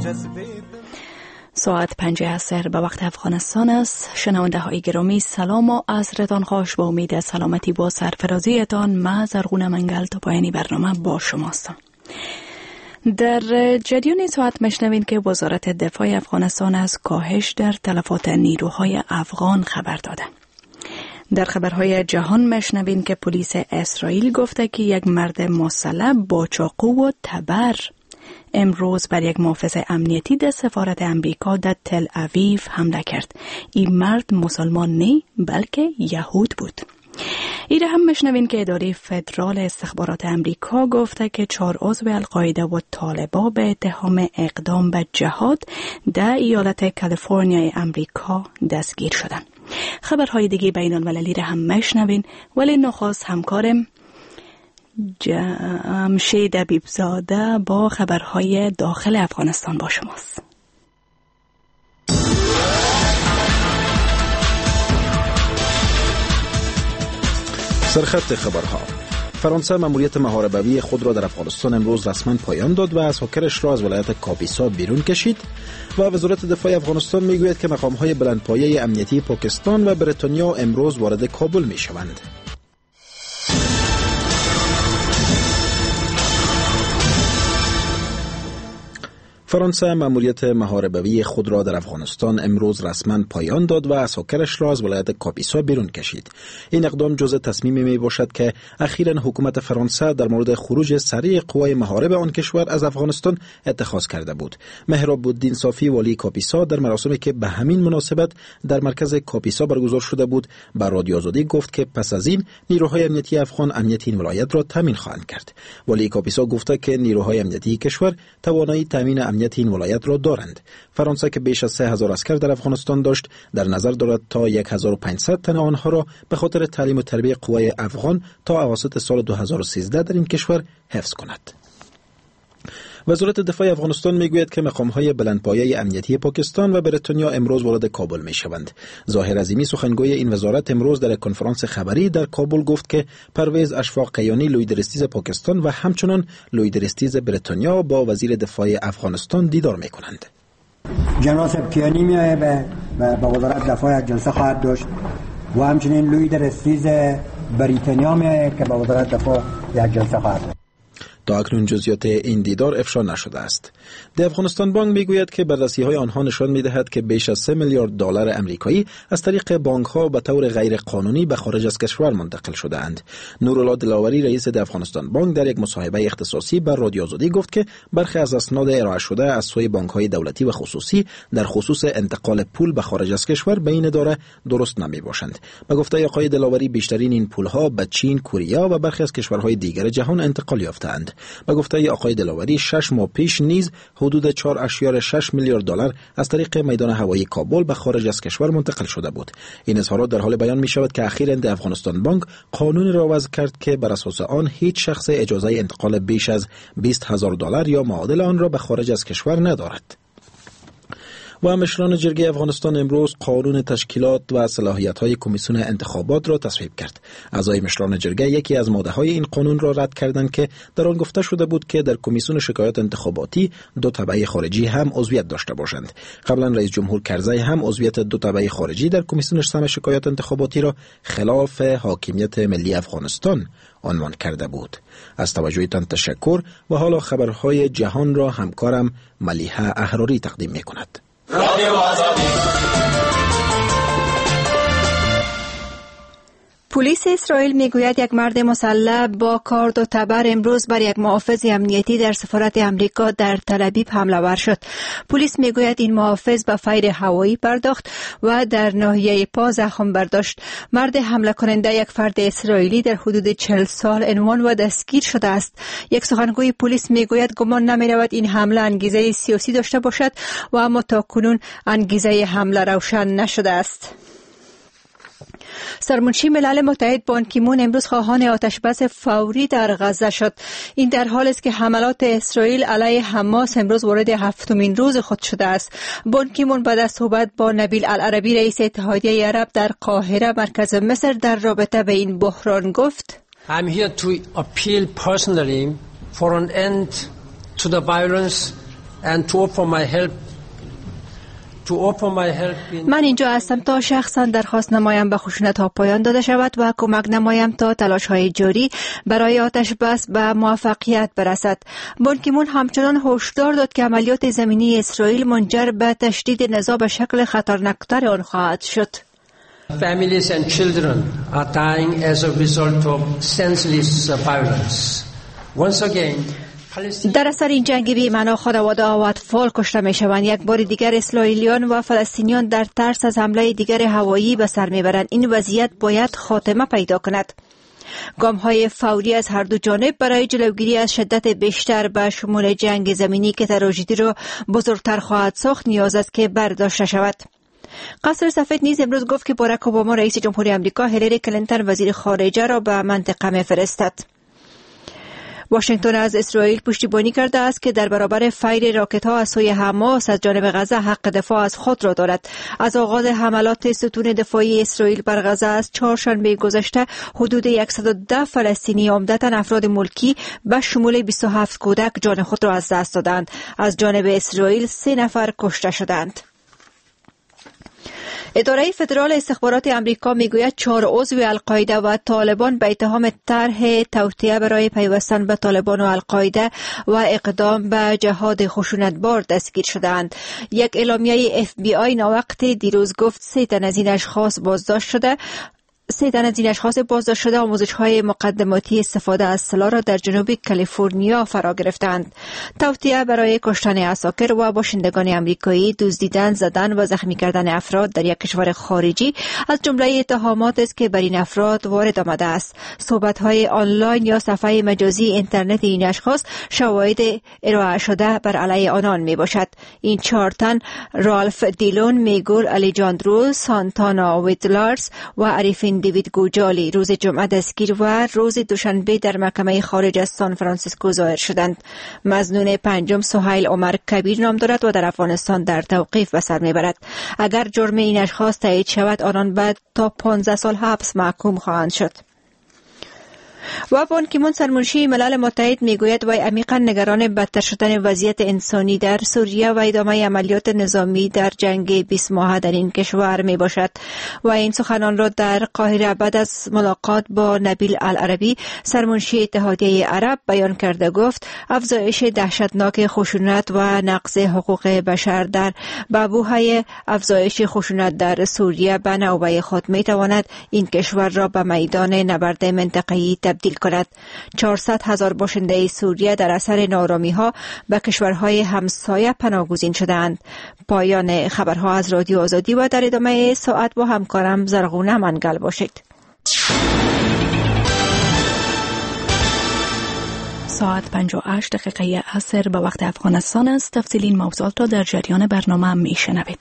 ساعت 5 عصر به وقت افغانستان است. شنونده های گرامی سلام و عصرتان خوش. با امید سلامتی با سرفرازیتان من زرغونه منگل تا پایانی برنامه با شما هستم. در جریان ساعت مشنوین که وزارت دفاع افغانستان از کاهش در تلفات نیروهای افغان خبر داده. در خبرهای جهان مشنوین که پلیس اسرائیل گفته که یک مرد مسلح با چاقو و تبر امروز بر یک محافظ امنیتی در سفارت امریکا در تل اویو حمله کرد. این مرد مسلمان نی بلکه یهود بود. ایره هم مشنوین که اداره فدرال استخبارات امریکا گفته که 4 عضو القاعده و طالبا به اتهام اقدام به جهاد در ایالت کالیفرنیای امریکا دستگیر شدند. خبرهای دیگه بین المللی را هم مشنوین، ولی نخست همکارم جمشید حبیبزاده با خبرهای داخل افغانستان با شماست. سرخط خبرها. فرانسه ماموریت محاربوی خود را در افغانستان امروز رسما پایان داد و از هاکرش را از ولایت کاپیسا بیرون کشید و وزارت دفاع افغانستان میگوید که مقام‌های بلندپایه امنیتی پاکستان و بریتانیا امروز وارد کابل میشوند. فرانسه ماموریت محاربوی خود را در افغانستان امروز رسما پایان داد و از هاکرش را از ولایت کاپیسا بیرون کشید. این اقدام جزء تصمیمی می باشد که اخیراً حکومت فرانسه در مورد خروج سریع قوای محارب آن کشور از افغانستان اتخاذ کرده بود. مهراب الدین صافی والی کاپیسا در مراسمی که به همین مناسبت در مرکز کاپیسا برگزار شده بود به رادیو آزادی گفت که پس از این نیروهای امنیتی افغان امنیت این ولایت را تامین خواهند کرد. والی کاپیسا گفته که نیروهای امنیتی کشور توانایی تامین امنیت این ولایت را دارند. فرانسه که بیش از 3000 عسکر در افغانستان داشت در نظر دارد تا 1500 تن آنها را به خاطر تعلیم و تربیت قوای افغان تا اواسط سال 2013 در این کشور حفظ کند. وزارت دفاع افغانستان میگوید که مقام‌های بلندپایه امنیتی پاکستان و بریتانیا امروز وارد کابل میشوند. ظاهر عظیمی سخنگوی این وزارت امروز در کنفرانس خبری در کابل گفت که پرویز اشفاق قیانی لویدرستیز پاکستان و همچنان لویدرستیز بریتانیا با وزیر دفاع افغانستان دیدار میکنند. جناب کیانی میآید به وزارت دفاع جلسه خواهد داشت و همچنین لویدرستیز بریتانیا میآید که به وزارت دفاع یک جلسه خواهد داشت. تا اکنون جزئیات این دیدار افشا نشده است. د افغانستان بانک میگوید که بررسی‌های آنها نشان می‌دهد که بیش از 3 میلیارد دلار آمریکایی از طریق بانک‌ها به طور غیر قانونی به خارج از کشور منتقل شده‌اند. نورالله دلاوری رئیس د افغانستان بانک در یک مصاحبه اختصاصی با رادیو آزادی گفت که برخی از اسناد ارائه شده از سوی بانک‌های دولتی و خصوصی در خصوص انتقال پول به خارج از کشور به این اداره درست نمی‌باشند. به گفته آقای دلاوری بیشترین این پول‌ها به چین، کره و برخی از کشورهای دیگر جهان انتقال یافته‌اند. به گفته آقای دلاوری 6 ماه پیش نیز حدود 4.6 میلیارد دلار از طریق میدان هوایی کابل به خارج از کشور منتقل شده بود. این اظهارات در حال بیان می شود که اخیراً د افغانستان بانک قانونی را وضع کرد که بر اساس آن هیچ شخص اجازه انتقال بیش از 20,000 دلار یا معادل آن را به خارج از کشور ندارد. و مشران جرگه افغانستان امروز قانون تشکیلات و صلاحیت‌های کمیسیون انتخابات را تصویب کرد. اعضای مشران جرگه یکی از ماده‌های این قانون را رد کردند که در آن گفته شده بود که در کمیسیون شکایات انتخاباتی 2 تبع خارجی هم عضویت داشته باشند. قبلا رئیس جمهور کرزی هم عضویت 2 تبع خارجی در کمیسیون سم شکایات انتخاباتی را خلاف حاکمیت ملی افغانستان عنوان کرده بود. از توجهتان تشکر و حالا خبرهای جهان را همکارم ملیحه احراری تقدیم می‌کند. پلیس اسرائیل میگوید یک مرد مسلح با کارد و تبر امروز بر یک محافظ امنیتی در سفارت امریکا در تل اویو حمله ور شد. پلیس میگوید این محافظ به فیر هوایی پرداخت و در ناحیه پا زخم برداشت. مرد حمله کننده یک فرد اسرائیلی در حدود 40 سال عنوان و دستگیر شده است. یک سخنگوی پلیس میگوید گمان نمی‌رود این حمله انگیزه سیاسی داشته باشد و اما تاکنون انگیزه حمله روشن نشده است. سرمنشی ملل متحد بان کی مون امروز خواهان آتشبس فوری در غزه شد. این در حالی است که حملات اسرائیل علیه حماس امروز وارد 7مین روز خود شده است. بان کی مون بعد از صحبت با نبیل العربی رئیس اتحادیه عرب در قاهره مرکز مصر در رابطه به این بحران گفت: I'm here to appeal personally for an end to the violence من اینجا هستم تا شخصا درخواست نمایم به خشونت ها پایان داده شود و کمک نمایم تا تلاش های جاری برای آتش بس به موفقیت برسد. بان کی مون همچنان هشدار داد که عملیات زمینی اسرائیل منجر به تشدید نزاع به شکل خطرناکتر آن خواهد شد. Families and children are dying as a result of senseless violence. Once again, در اثر این جنگ بی‌معنا خانواده و اطفال کشته می‌شوند. یک بار دیگر اسرائیلیان و فلسطینیان در ترس از حمله دیگر هوایی به سر می‌برند. این وضعیت باید خاتمه پیدا کند. گام‌های فوری از هر دو جانب برای جلوگیری از شدت بیشتر به شمول جنگ زمینی که تراژدی را بزرگتر خواهد ساخت نیاز است که برداشته شود. قصر سفید نیز امروز گفت که باراک اوباما رئیس جمهوری آمریکا هیلاری کلینتون وزیر خارجه را به منطقه می‌فرستد. واشنگتن از اسرائیل پشتیبانی کرده است که در برابر فیر راکت‌ها از سوی حماس از جانب غزه حق دفاع از خود را دارد. از آغاز حملات ستون دفاعی اسرائیل بر غزه از چهارشنبه گذشته حدود 110 فلسطینی عمدتاً افراد ملکی به شمول 27 کودک جان خود را از دست دادند. از جانب اسرائیل 3 نفر کشته شدند. اداره فدرال استخبارات امریکا میگوید 4 عضو القاعده و طالبان به اتهام طرح توطئه برای پیوستن به طالبان و القاعده و اقدام به جهاد خشونتبار دستگیر شدند. یک اعلامیه FBI ناوقت دیروز گفت 3 تن از این اشخاص بازداشت شده آموزش‌های مقدماتی استفاده از سلاح را در جنوب کالیفرنیا فرا گرفتند. توطئه برای کشتن عساکر و باشندگان آمریکایی، دزدیدن، زدن و زخمی کردن افراد در یک کشور خارجی از جمله اتهامات است که بر این افراد وارد آمده است. صحبت‌های آنلاین یا صفحه مجازی اینترنت این اشخاص شواهد ارائه شده بر علیه آنان میباشد. این 4 تن رالف دیلون، میگول الیجاندرو، سانتانا ویدلارز و عریفین دیوید گوجالی روز جمعه دستگیر و روز دوشنبه در محکمه خارج از سان فرانسیسکو ظاهر شدند. مظنون پنجم سهیل عمر کبیر نام دارد و در افغانستان در توقیف به سر میبرد. اگر جرم این اشخاص تایید شود آنان بعد تا 15 سال حبس محکوم خواهند شد. و بان کی مون سرمنشی ملل متحد میگوید وی عمیقا نگران بدتر شدن وضعیت انسانی در سوریه و ادامه عملیات نظامی در جنگ 20 ماهه در این کشور می باشد. و این سخنان را در قاهره بعد از ملاقات با نبیل العربی سرمنشی اتحادیه عرب بیان کرده. گفت افزایش دهشتناک خشونت و نقض حقوق بشر در بعبوهای افزایش خشونت در سوریه به نوبه خود می تواند این کشور را به میدان نبرد منطقه‌ای تبدیل کند. 400,000 باشنده سوریه در اثر ناآرامی‌ها به کشورهای همسایه پناهگزین شدند. پایان خبرها از رادیو آزادی و در ادامه ساعت با همکارم زرغونه منگل باشید. ساعت 58 دقیقه عصر به وقت افغانستان است. تفصیل این موضوعات را در جریان برنامه میشنوید.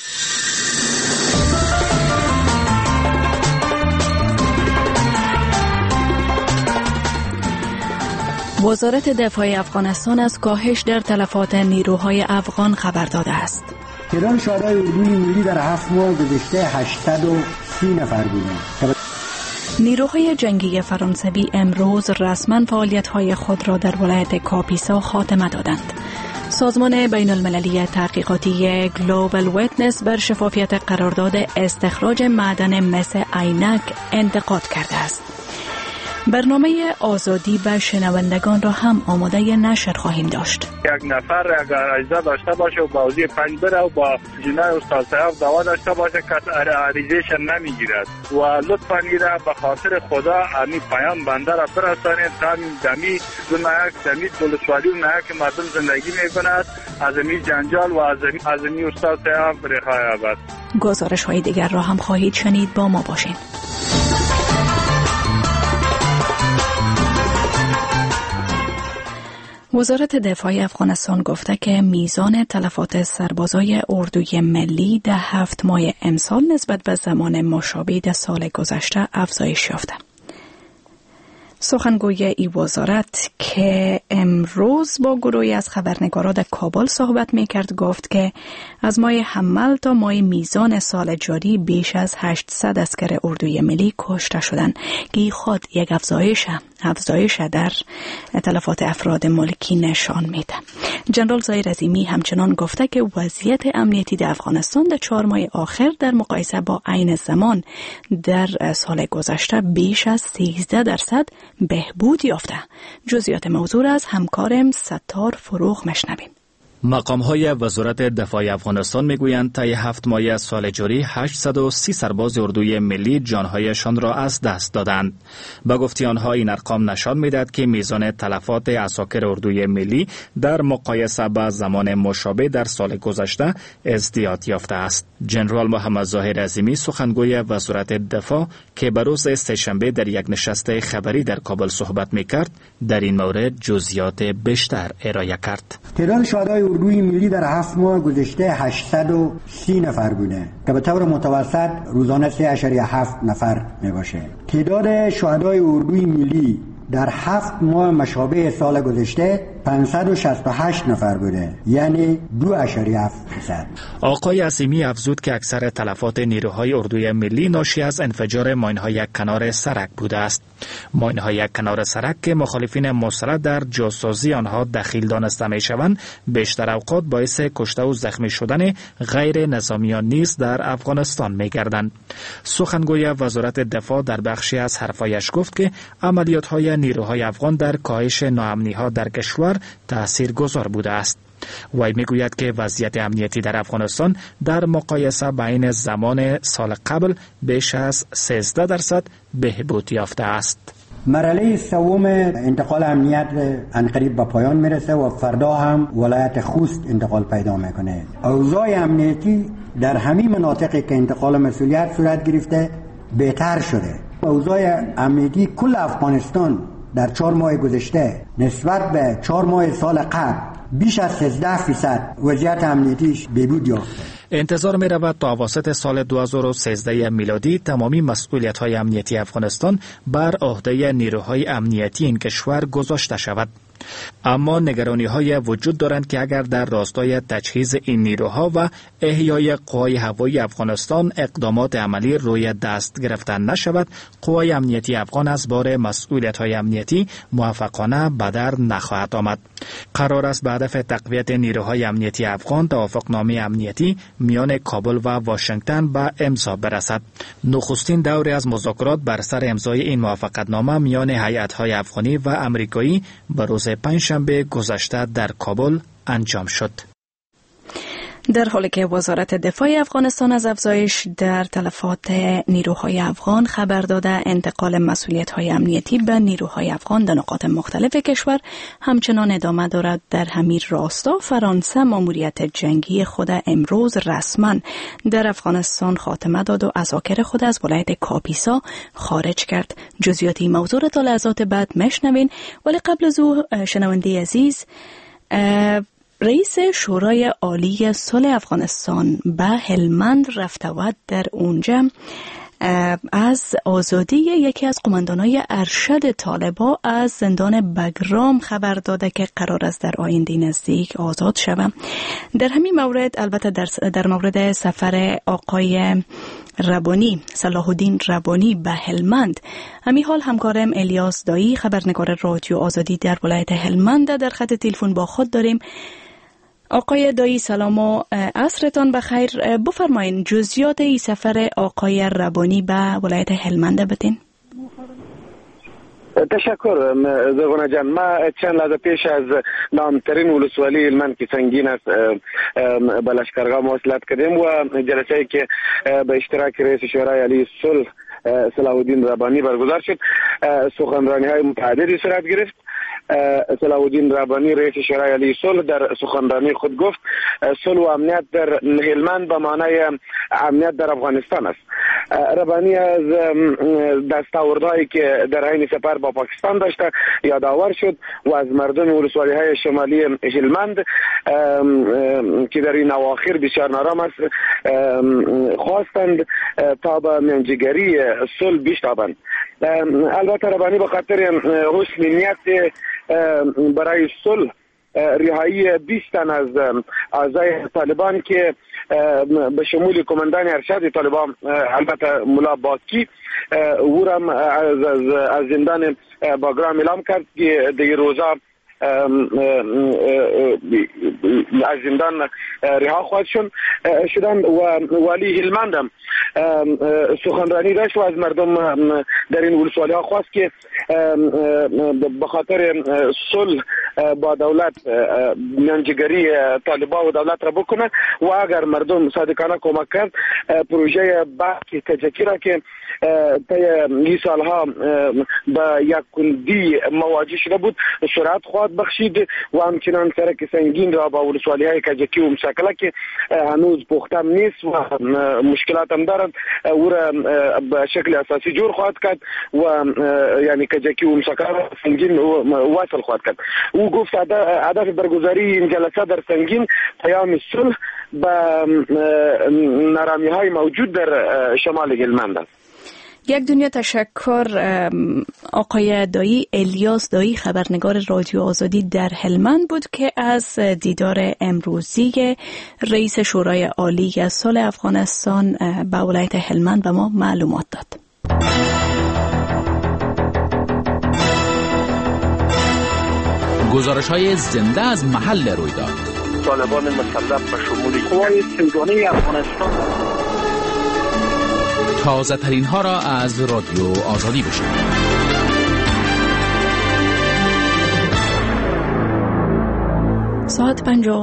وزارت دفاع افغانستان از کاهش در تلفات نیروهای افغان خبر داده است. تعداد شهدای اردوی ملی در 7 ماه گذشته 830 نفر بودند. نیروهای جنگی فرانسوی امروز رسما فعالیت‌های خود را در ولایت کاپیسا خاتمه دادند. سازمان بین المللی تحقیقاتی گلوبال ویتنس بر شفافیت قرارداد استخراج معدن مس عینک انتقاد کرده است. برنامه آزادی و شنوندگان را هم آماده نشر خواهیم داشت. یک نفر اگر اجازه داشته باشه و بازی 5 بره و با جنای استاد صاحب دوا داشته باشه که عریضهش نمیگیرد و لطفاً ایره به خاطر خدا امی پیام بنده را برسانید تا دمی دمی دولتوالی و نهک مردم زندگی میکند از امی جنجال و از امی استاد صاحب رخای یابد. گزارش های دیگر را هم خواهید شنید. با ما باشین. وزارت دفاع افغانستان گفته که میزان تلفات سربازای اردوی ملی در 7 ماه امسال نسبت به زمان مشابه در سال گذشته افزایش یافته. سخنگوی این وزارت که امروز با گروهی از خبرنگاران در کابل صحبت میکرد گفت که از ماه حمل تا ماه میزان سال جاری بیش از 800 عسکر اردوی ملی کشته شدند که خود یک افزایش افزایش در تلفات افراد مالکی نشان میده. جنرال ظاهر عظیمی همچنان گفته که وضعیت امنیتی در افغانستان در 4 ماه آخر در مقایسه با عین زمان در سال گذشته بیش از 13% بهبود یافته. جزئیات موضوع از همکارم ستار فروغ مشنویم. مقام‌های وزارت دفاع افغانستان میگویند طی 7 ماه از سال جاری 830 سرباز اردوی ملی جانهایشان را از دست دادند. با گفته آنها این ارقام نشان می‌دهد که میزان تلفات عساکر اردوی ملی در مقایسه با زمان مشابه در سال گذشته ازدیاد یافته است. جنرال محمد ظاهر عظیمی سخنگوی وزارت دفاع که به روز سه‌شنبه در یک نشست خبری در کابل صحبت می‌کرد، در این مورد جزئیات بیشتر ارائه کرد. تعداد شهدای اردوی ملی در 7 ماه گذشته 830 نفر بوده که به طور متوسط روزانه 3.7 نفر می باشه. تعداد شهدای اردوی ملی در 7 ماه مشابه سال گذشته 568 نفر بوده، یعنی 2.7%. آقای عظیمی افزود که اکثر تلفات نیروهای اردوی ملی ناشی از انفجار ماین‌های کنار سرک بوده است. ماین‌های کنار سرک که مخالفین مسلح در جاسازی آنها دخیل دانسته می‌شوند، بیشتر اوقات باعث کشته و زخمی شدن غیر نظامیان نیز در افغانستان می‌گردند. سخنگوی وزارت دفاع در بخشی از حرفایش گفت که عملیات‌های نیروهای افغان در کاهش ناامنی‌ها در کشور تاثیرگذار بوده است. وی میگوید که وضعیت امنیتی در افغانستان در مقایسه بین زمان سال قبل بیش از 13% بهبود یافته است. مرحله سوم انتقال امنیت عنقریب به پایان میرسه و فردا هم ولایت خوست انتقال پیدا میکنه. اوضاع امنیتی در همین مناطقی که انتقال مسئولیت صورت گرفته بهتر شده. اوضاع امنیتی کل افغانستان در 4 ماه گذشته نسبت به 4 ماه سال قبل بیش از 13% وضعیت امنیتیش بهبود یافته. انتظار می رود تا اواسط سال 2013 میلادی تمامی مسئولیت‌های امنیتی افغانستان بر عهده نیروهای امنیتی این کشور گذاشته شود. اما نگرانی‌های وجود دارند که اگر در راستای تجهیز این نیروها و احیای قوای هوایی افغانستان اقدامات عملی روی دست گرفتن نشود، قوای امنیتی افغان از بار مسئولیت‌های امنیتی موفقانه به در نخواهد آمد. قرار است به هدف تقویت نیروهای امنیتی افغان توافقنامه امنیتی میان کابل و واشنگتن به امضا برسد. نخستین دوره از مذاکرات بر سر امضای این موافقتنامه میان هیئت‌های افغانی و آمریکایی به روز پنجشنبه گذشته در کابل انجام شد. در حالی که وزارت دفاع افغانستان از افزایش در تلفات نیروهای افغان خبر داده، انتقال مسئولیت‌های امنیتی به نیروهای افغان در نقاط مختلف کشور همچنان ادامه دارد. در همین راستا فرانسه ماموریت جنگی خود امروز رسما در افغانستان خاتمه داد و عساکر خود از ولایت کاپیسا خارج کرد. جزئیاتی موضوع را تا لحظات بعد میشنوین، ولی قبل از او شنونده عزیز، رئیس شورای عالی صلح افغانستان به هلمند رفته و در اونجا از آزادی یکی از قماندانای ارشد طالبا از زندان بگرام خبر داده که قرار است در آینده نزدیک آزاد شود. در همین مورد، البته در مورد سفر آقای ربانی، صلاح الدین ربانی به هلمند، همین حال همکارم الیاس دایی، خبرنگار رادیو آزادی در ولایت هلمند، در خط تلفن با خود داریم. آقای دایی سلام و عصرتان بخیر. بفرمایین جزئیات این سفر آقای ربانی به ولایت هلمند بتین. تشکر زغونه جان. ما چند لحظه پیش از نامترین ولسوالی هلمند که سنگین است به لشکرگاه مواصلت کردیم و جلسه‌ای که به اشتراک رئیس شورای عالی صلح صلاح الدین ربانی برگزار شد، سخنرانی‌های متعددی صورت گرفت. صلاح الدین ربانی رئیس شورای عالی صلح در سخنرانی خود گفت صلح و امنیت در هلمند به معنای امنیت در افغانستان است. ربانی از دستاوردهایی که در حین سفر با پاکستان داشته یادآور شد و از مردم ولسوالی‌های شمالی هلمند که در این اواخر بسیار نارام است خواستند تا به میانجیگری صلح بشتابند. البته ربانی به خاطر حسن نیت برای صلح رهایی 20 تن از اعضای طالبان که به شمول کماندان ارشد طالبان البته ملا باکی ورم از زندان باگرام اعلام کرد که در روزا از زندان رها خواهد شدند و والی هلمند هم سخنرانی داشت و از مردم در این ولسوالی ها خواست که به خاطر صلح با دولت میانجیگری طالبان و دولت را بکنه و اگر مردم صادقانه کمک کرد پروژه بحث کجکی را که طی این سالها به یک کندی مواجه شده بود سرعت خواهد بخشید و همچنان سرک سنگین را با ولسوالی های کجکی و مسکله که هنوز پخته نیست و مشکلات هم دارند او را به شکل اساسی جور خواهد کرد و یعنی کجکی و مسکله سنگین واصل خواهد کرد. او گفت هدف برگزاری این جلسه در سنگین پیام صلح به نارامی های موجود در شمال هلمند است. یک دنیا تشکر آقای دایی، الیاس دایی، خبرنگار رادیو آزادی در هلمند بود که از دیدار امروزی رئیس شورای عالی صلح افغانستان به ولایت هلمند به ما معلومات داد. گزارش‌های زنده از محل رویداد. طالبان مسلح به شمول قوای سیگانی افغانستان. تازه ترین ها را از رادیو آزادی بشنوید. ساعت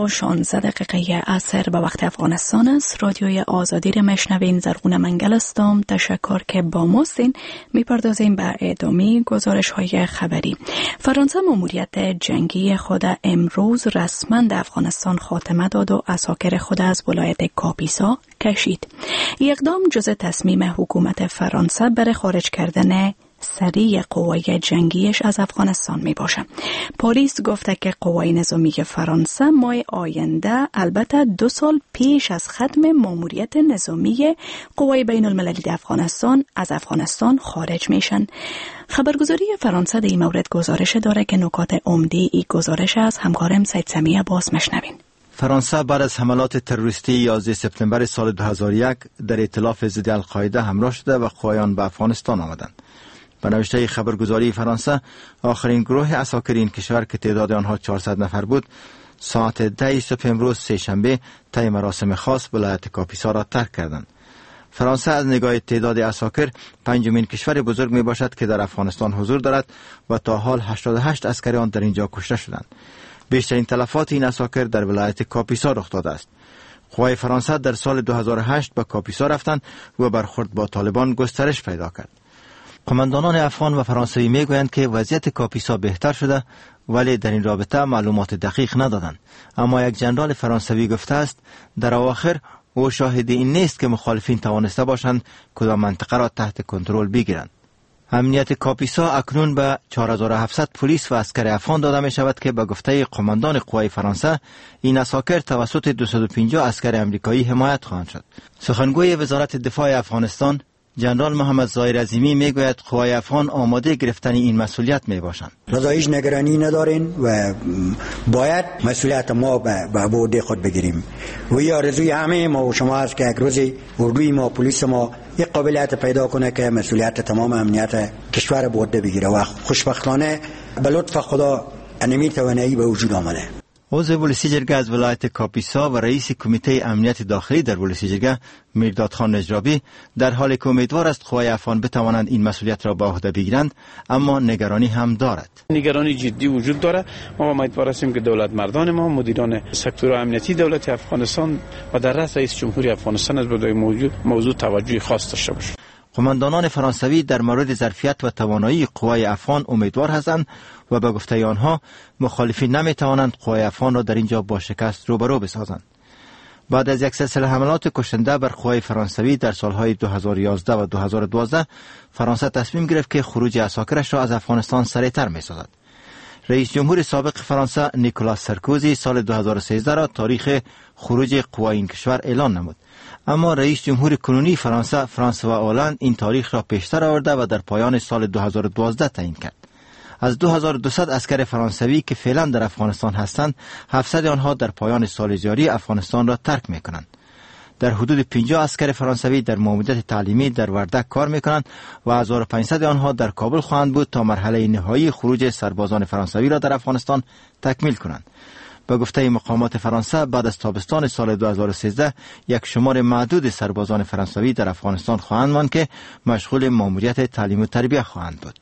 5:16 عصر به وقت افغانستان است. رادیوی آزادی را میشنوین. زرغونه منگل هستم. تشکر که با ماستین. میپردازیم به ادامه گزارش های خبری. فرانسه ماموریت جنگی خود امروز رسما در افغانستان خاتمه داد و عساکر خود از ولایت کاپیسا کشید. اقدام جزء تصمیم حکومت فرانسه برای خارج کردن سریع قوای جنگیش از افغانستان می باشه. پلیس گفته که قوای نظامی فرانسه ماه آینده البته 2 سال پیش از ختم ماموریت نظامی قوای بین المللی افغانستان از افغانستان خارج میشن. خبرگزاری فرانسه در این مورد گزارش داره که نکات عمده ای گزارش از همکارم سید سمیه باز مشنوین. فرانسه بعد از حملات تروریستی 11 سپتامبر سال 2001 در ائتلاف ضد القاعده همراه شده و قوایان به افغانستان آمدند. به نوشته خبرگزاری فرانسه آخرین گروه عساکر این کشور که تعداد آنها 400 نفر بود ساعت 10 صبح امروز سه‌شنبه طی مراسم خاص ولایت کاپیسا را ترک کردند. فرانسه از نگاه تعداد عساکر پنجمین کشور بزرگ می باشد که در افغانستان حضور دارد و تا حال 88 عسکر آن در اینجا کشته شدند. بیشترین تلفات این عساکر در ولایت کاپیسا رخ داده است. قوای فرانسه در سال 2008 به کاپیسا رفتند و برخورد با طالبان گسترش پیدا کرد. قماندانان افغان و فرانسوی میگویند که وضعیت کاپیسا بهتر شده ولی در این رابطه معلومات دقیق ندادند. اما یک جنرال فرانسوی گفته است در اواخر او شاهد این نیست که مخالفین توانسته باشند کدام منطقه را تحت کنترل بگیرند. امنیت کاپیسا اکنون به 4700 پلیس و عسکر افغان داده می شود که به گفته قماندان قوای فرانسه این عساکر توسط 250 عسکر امریکایی حمایت خواهند شد. سخنگوی وزارت دفاع افغانستان جنرال محمد ظاهر عظیمی میگوید قوای افغان آماده گرفتن این مسئولیت می باشند. رضا هیچ نگرانی ندارین و باید مسئولیت ما به عهده خود بگیریم. و این آرزوی همه ما و شما است که یک روزی اردوی ما پلیس ما یک قابلیت پیدا کنه که مسئولیت تمام امنیت کشور به عهده بگیره و خوشبختانه به لطف خدا انمی توانایی به وجود آمده. عضو ولسی جرگه از ولایت کاپیسا و رئیس کمیته امنیت داخلی در ولسی جرگه میرداد خان نجرابی در حالی که امیدوار است قوای افغان بتوانند این مسئولیت را به عهده بگیرند اما نگرانی هم دارد. نگرانی جدی وجود داره. ما امیدوار هستیم که دولت مردان ما مدیران سکتور امنیتی دولت افغانستان و در رأس رئیس جمهوری افغانستان از به موضوع توجه خاص داشته باشند. قماندانان فرانسوی در مورد ظرفیت و توانایی قوای افغان امیدوار هستند و به گفته آنها مخالفین نمیتوانند قوای افغان را در اینجا با شکست روبرو بسازند. بعد از یک سلسله حملات کشنده بر قوای فرانسوی در سالهای 2011 و 2012 فرانسه تصمیم گرفت که خروج عساکرش را از افغانستان سریعتر میسازد. رئیس جمهور سابق فرانسه نیکولاس سارکوزی سال 2013 را تاریخ خروج قوای این کشور اعلان نمود. اما رئیس جمهور کنونی فرانسه فرانسوا اولند این تاریخ را پیشتر آورده و در پایان سال 2012 تعیین کرد. از 2200 عسکر فرانسوی که فعلا در افغانستان هستند، 700 آنها در پایان سال جاری افغانستان را ترک میکنند. در حدود 50 عسکر فرانسوی در ماموریت تعلیمی در وردک کار میکنند و 1500 آنها در کابل خواهند بود تا مرحله نهایی خروج سربازان فرانسوی را در افغانستان تکمیل کنند. به گفته مقامات فرانسه، بعد از تابستان سال 2013 یک شمار معدود سربازان فرانسوی در افغانستان خواهند ماند که مشغول ماموریت تعلیم و تربیت خواهند بود.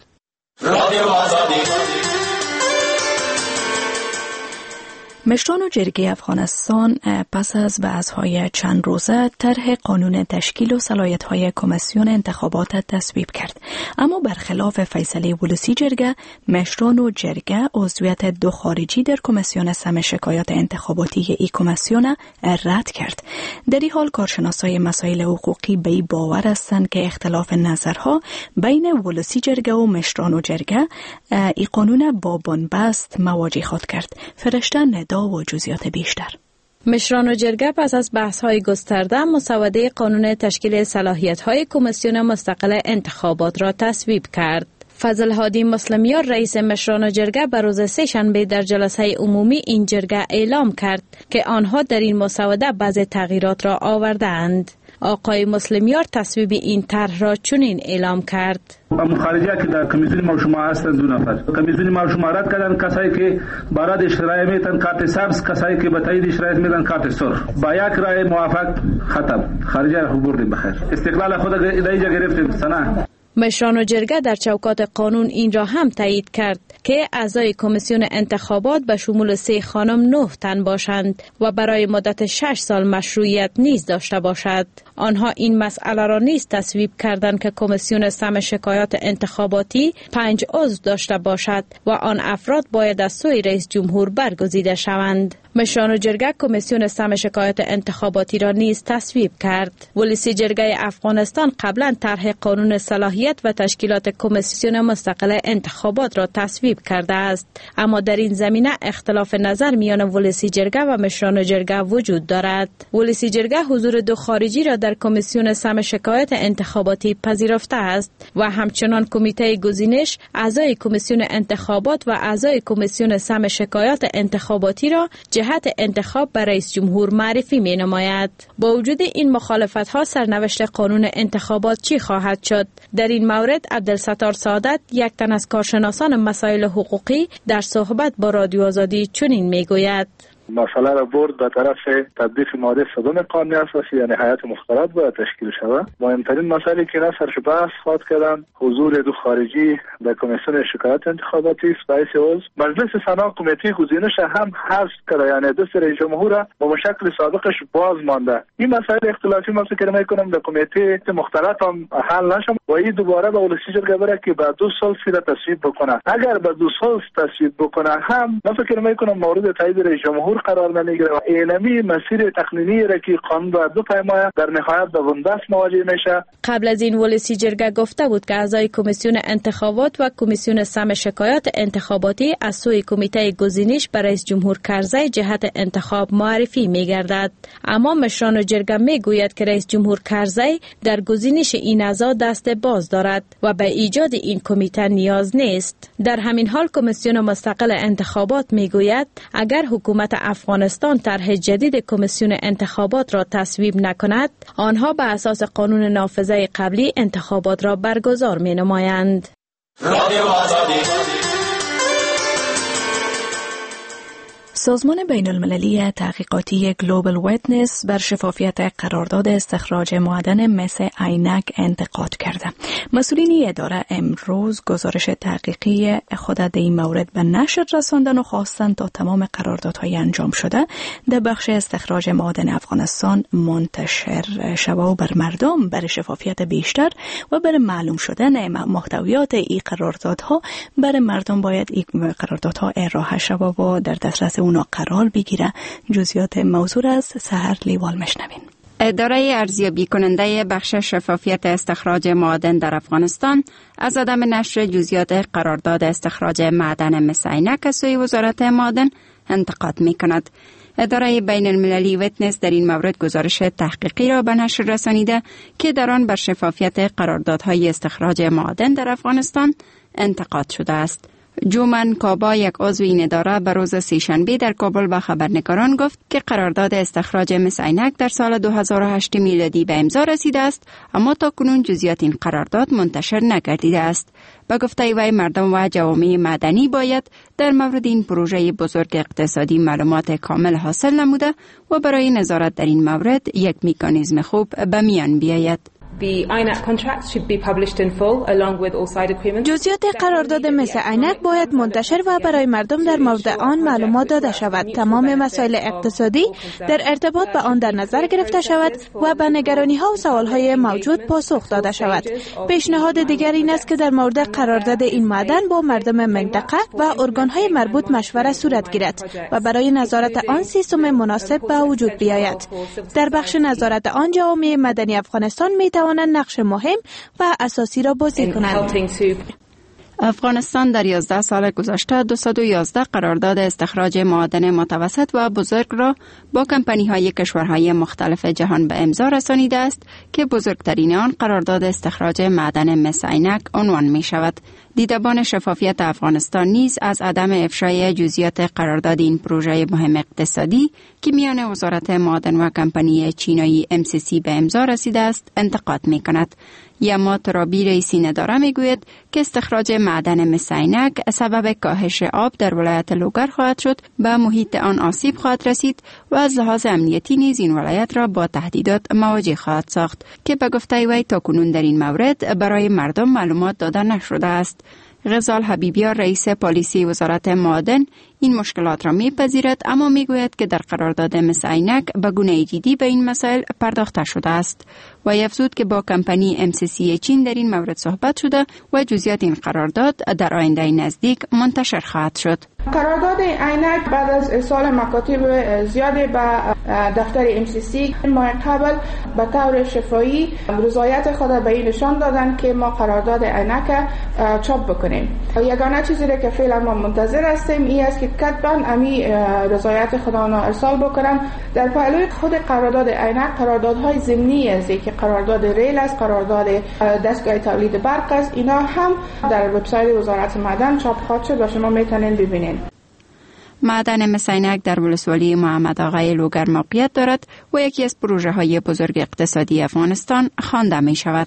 مشران و جرگه افغانستان پس از بحث‌های چند روزه طرح قانون تشکیل و صلاحیت‌های کمیسیون انتخابات تصویب کرد. اما برخلاف فیصله ولسی جرگه، مشران و جرگه عضویت دو خارجی در کمیسیون سم شکایات انتخاباتی ای کمیسیون رد کرد. در این حال کارشناسای مسائل حقوقی به این باور هستند که اختلاف نظرها بین ولسی جرگه و مشران و جرگه ای قانون با بنبست مواجه خواهد کرد. فرشته و جزئیات بیشتر. مشران و جرگه پس از بحث‌های گسترده مسوده قانون تشکیل صلاحیت‌های کمیسیون مستقل انتخابات را تصویب کرد. فضل هادی مسلمیار رئیس مشران و جرگه به روز سه‌شنبه در جلسه عمومی این جرگه اعلام کرد که آنها در این مسوده بعضی تغییرات را آوردند. آقای مسلمیار تصویب این طرح را چنین اعلام کرد: خارجی که در کمیسیون ما شما هستند 2 نفر. کمیسیون ما شما رد کردن کسایی که برای اشتراک میتن کارت سبز، کسایی که به تایید اشتراک میتن کارت سرخ. با یک رای موافق ختم. خارجی رو بردیم بخیر. استقلال خود در اینجا گرفتیم سنا. مشران و جرگه در چوکات قانون این را هم تایید کرد که اعضای کمیسیون انتخابات به شمول 3 خانم 9 تن باشند و برای مدت 6 سال مشروعیت نیز داشته باشد. آنها این مسئله را نیز تصویب کردند که کمیسیون سم شکایات انتخاباتی 5 عضو داشته باشد و آن افراد باید از سوی رئیس جمهور برگزیده شوند. مشران و جرگه کمیسیون سم شکایات انتخاباتی را نیز تصویب کرد. ولسی جرگه افغانستان قبلا طرح قانون صلاحیت و تشکیلات کمیسیون مستقل انتخابات را تصویب کرده است، اما در این زمینه اختلاف نظر میان ولسی جرگه و مشران و جرگه وجود دارد. ولسی جرگه حضور 2 خارجی را در کمیسیون سم شکایات انتخاباتی پذیرفته است و همچنان کمیته گزینش اعضای کمیسیون انتخابات و اعضای کمیسیون سم شکایات انتخاباتی را جهت انتخاب بر رئیس جمهور معرفی می نماید. با وجود این مخالفت ها سرنوشت قانون انتخابات چی خواهد شد؟ در این مورد عبدالستار سعادت، یک تن از کارشناسان مسائل حقوقی، در صحبت با رادیو آزادی چنین می گوید: مسئله را برد به طرف تطبیق ماده 100 قانون اساسی، یعنی هیئت مختلط باید تشکیل شود. مهمترین مسئله که سرش بحث خواهد کردن حضور 2 خارجی در کمیسیون شکایات انتخاباتی است. رئیس عضو مجلس سنا کمیته گزینش هم حذف کرده، یعنی دست رئیس جمهور با شکل سابقش باز مانده. این مسائل اختلافی ما فکر میکنم در کمیته مختلط هم حل نشه و این دوباره به ولسی جرگه بره که بعد 2 سال سیده تصویب بکنه. اگر بعد 2 سال تصویب بکنه هم ما فکر میکنم مورد تایید رئیس جمهور قرار نمیگیره و اینمی مسیر تقنینی را که قانون باید بپیماید در نهایت به بنبست مواجه میشه. قبل از این ولسی جرگه گفته بود که اعضای کمیسیون انتخابات و کمیسیون سم شکایات انتخاباتی از سوی کمیته گزینش برای رئیس جمهور کرزی جهت انتخاب معرفی میگردد. اما مشران جرگه میگوید که رئیس جمهور کرزی در گزینش این اعضا دست باز دارد و به ایجاد این کمیته نیاز نیست. در همین حال کمیسیون مستقل انتخابات میگوید اگر حکومت افغانستان طرح جدید کمیسیون انتخابات را تصویب نکند، آنها به اساس قانون نافذه قبلی انتخابات را برگزار می نمایند. سازمان بین المللی تحقیقاتی گلوبال ویتنس بر شفافیت قرارداد استخراج معدن مس عینک انتقاد کرده. مسئولین اداره امروز گزارش تحقیقی خود در این مورد به نشر رساندن و خواستند تا تمام قراردادهای انجام شده در بخش استخراج معدن افغانستان منتشر شود و بر مردم بر شفافیت بیشتر و بر معلوم شدن محتویات این قراردادها بر مردم باید این قراردادها ارائه شود و در دسترس اونا قرار بگیره. جزئیات موضوع از سحر لیوال مشنوین. اداره ارزیابی کننده بخش شفافیت استخراج معادن در افغانستان از عدم نشر جزئیات قرارداد استخراج معدن مس عینک از سوی وزارت معادن انتقاد می کند. اداره بین المللی ویتنس در این مورد گزارش تحقیقی را به نشر رسانیده که در آن بر شفافیت قراردادهای استخراج معادن در افغانستان انتقاد شده است. جومن کابا یک عضو این اداره به روز سه‌شنبه در کابل به خبرنگاران گفت که قرارداد استخراج مس عینک در سال 2008 میلادی به امضا رسیده است، اما تاکنون جزئیات این قرارداد منتشر نگردیده است. به گفته وی مردم و جوامع مدنی باید در مورد این پروژه بزرگ اقتصادی معلومات کامل حاصل نموده و برای نظارت در این مورد یک مکانیزم خوب به میان بیاید. جزئیات قرارداد مس عینک باید منتشر و برای مردم در مورد آن معلومات داده شود. تمام مسائل اقتصادی در ارتباط به آن در نظر گرفته شود و به نگرانی ها و سوال های موجود پاسخ داده شود. پیشنهاد دیگر این است که در مورد قرارداد این معدن با مردم منطقه و ارگان های مربوط مشوره صورت گیرد و برای نظارت آن سیستم مناسب به وجود بیاید. در بخش نظارت آن جوامع مدنی افغانستان می توانند نقش مهم و اساسی را بازی کنند. افغانستان در 11 سال گذشته 211 قرارداد استخراج معادن متوسط و بزرگ را با کمپانی‌های کشورهای مختلف جهان به امضا رسانیده است که بزرگترین آن قرارداد استخراج معدن مس عینک عنوان می شود. دیدبان شفافیت افغانستان نیز از عدم افشای جزئیات قرارداد این پروژه مهم اقتصادی که میان وزارت معادن و کمپانی چینایی MCC به امضا رسیده است انتقاد می کند. یما ترابی رئیس این اداره می گوید که استخراج معدن مس عینک سبب کاهش آب در ولایت لوگر خواهد شد، به محیط آن آسیب خواهد رسید و از لحاظ امنیتی نیز این ولایت را با تهدیدات مواجه خواهد ساخت که به گفته وی تاکنون در این مورد برای مردم معلومات داده نشده است. غزال حبیبیار رئیس پالیسی وزارت معادن این مشکلات را میپذیرد، اما میگوید که در قرارداد مس عینک به گونه جدی به این مسائل پرداخته شده است و افزود که با کمپانی MCC چین در این مورد صحبت شده و جزئیات این قرارداد در آینده نزدیک منتشر خواهد شد. قرارداد عینک بعد از ارسال مکاتب زیادی به دفتر MCC ماه قبل به طور شفاهی رضایت خود به این نشان دادند که ما قرارداد عینک چاپ بکنیم. یگانه چیزی که فعلا ما منتظر هستیم این است که کتباً امی رضایت خودم را ارسال بکنم. در پهلوی خود قرارداد عینک قراردادهای ضمنی است که قرارداد ریل است، قرارداد دستگاه تولید برق است، اینا هم در وبسایت وزارت معدن چاپ خواهد شد و شما میتونید ببینید. معدن مس عینک در ولسوالی محمد آقای لوگر موقعیت دارد و یکی از پروژه های بزرگ اقتصادی افغانستان خوانده می شود.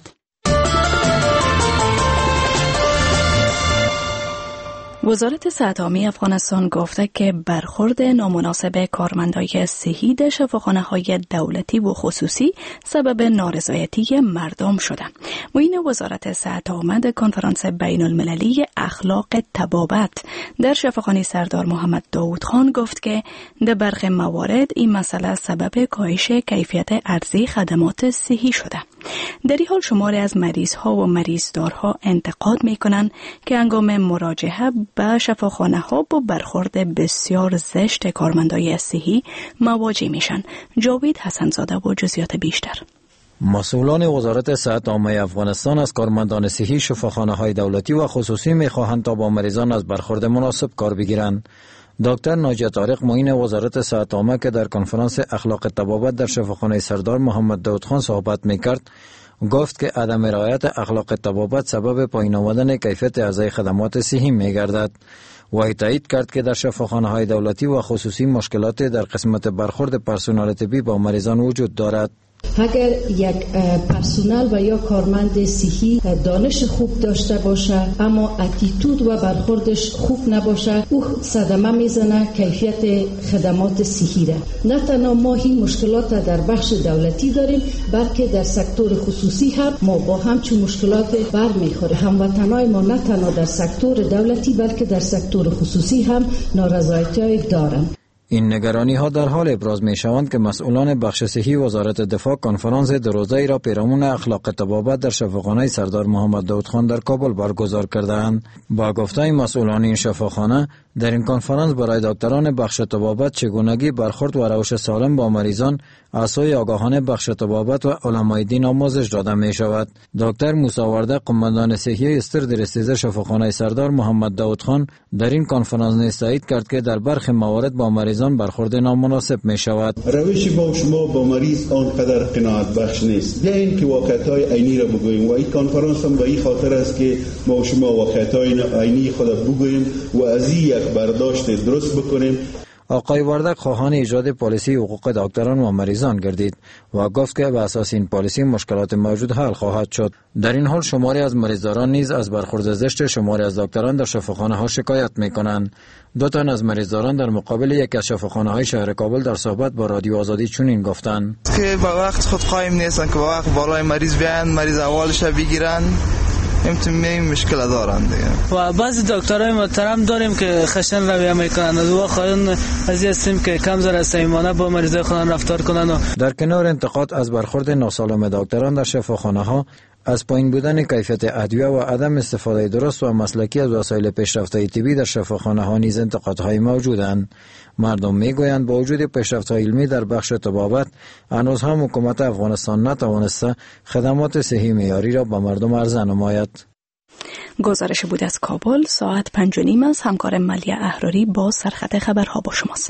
وزارت صحت عامه افغانستان گفته که برخورد نامناسب کارمندای صحی در شفاخانه‌های دولتی و خصوصی سبب نارضایتی مردم شده. معین وزارت صحت عامه در کنفرانس بین المللی اخلاق طبابت در شفاخانه سردار محمد داود خان گفت که در برخی موارد این مسئله سبب کاهش کیفیت ارزی خدمات صحی شده. در این حال شماری از مریض‌ها و مریضدارها انتقاد می‌کنند که هنگام مراجعه به شفاخانه‌ها با برخورد بسیار زشت کارمندای صحی مواجه میشن. جاوید حسنزاده و جزئیات بیشتر. مسئولان وزارت صحت عامه افغانستان از کارمندان صحی شفاخانه‌های دولتی و خصوصی می‌خواهند تا با مریضان از برخورد مناسب کار بگیرند. دکتر ناجیه طارق معین وزارت صحت عامه که در کنفرانس اخلاق طبابت در شفاخانه سردار محمد داود خان صحبت می‌کرد، گفت که عدم رعایت اخلاق طبابت سبب پایین آمدن کیفیت ارزی خدمات صحی می‌گردد. و تایید کرد که در شفاخانه‌های دولتی و خصوصی مشکلات در قسمت برخورد پرسنل طبی با مریضان وجود دارد. اگر یک پرسنل و یا کارمند صحی دانش خوب داشته باشه اما اتیتود و برخوردش خوب نباشه، او صدمه میزنه کیفیت خدمات صحی را. نه تنها ما این مشکلات در بخش دولتی داریم، بلکه در سکتور خصوصی هم ما با همچون مشکلات برمیخوره. هموطنای ما نه تنها در سکتور دولتی بلکه در سکتور خصوصی هم نارضایتی دارند. این نگرانی ها در حال ابراز می شوند که مسئولان بخش صحی وزارت دفاع کنفرانس دو روزه ای را پیرامون اخلاق طبابت در شفاخانه سردار محمد داود خان در کابل برگزار کردند. با گفته مسئولان این شفاخانه، در این کنفرانس برای دکتران بخش طبابت چگونگی برخورد و روش سالم با مریضان از سوی آگاهان بخش طبابت و علمای دین آموزش داده می شود. دکتر موسی وردق، قماندان صحی استر در استیزه شفاخانه سردار محمد داود خان، در این کنفرانس نیز تایید کرد که در برخی موارد با مریضان برخورد نامناسب می شود. روش با شما با مریض آنقدر قناعت بخش نیست. بیاین که واقعیت‌های عینی را بگوییم و این کنفرانس هم به این خاطر است که با شما واقعیت‌های عینی خود بگوییم و از این یک برداشت درست بکنیم. آقای وردق خواهان ایجاد پالیسی حقوق دکتران و مریضان گردید و گفت که به اساس این پالیسی مشکلات موجود حل خواهد شد. در این حال شماری از مریضداران نیز از برخورد زشت شماری از دکتران در شفاخانه ها شکایت می کنند. 2 تن از مریضداران در مقابل یکی از شفاخانه های شهر کابل در صحبت با رادیو آزادی چنین گفتند که با وقت خود قایم نیستن که با وقت بالای مریض بیان، مریض اولش بگیرن، همین مشکل دارن دیگه. و بعضی دکترای محترم داریم که خشن رویه میکنن و خواهن از هستیم که کم ذره صمیمانه با مریضای خودن رفتار کنن. در کنار انتقاد از برخورد ناسالم دکتران در شفاخانه ها، از پایین بودن کیفیت ادویه و عدم استفاده درست و مسلکی از وسایل پیشرفته طبی در شفاخانه ها نیز انتقادهای موجودند. مردم میگویند با وجود پیشرفت‌های علمی در بخش طبابت، هنوز هم حکومت افغانستان نتوانسته خدمات صحی معیاری را به مردم عرضه نماید. گزارش بود از کابل. ساعت 5:30 است. همکار ملیه احراری با سرخط خبرها با شماست.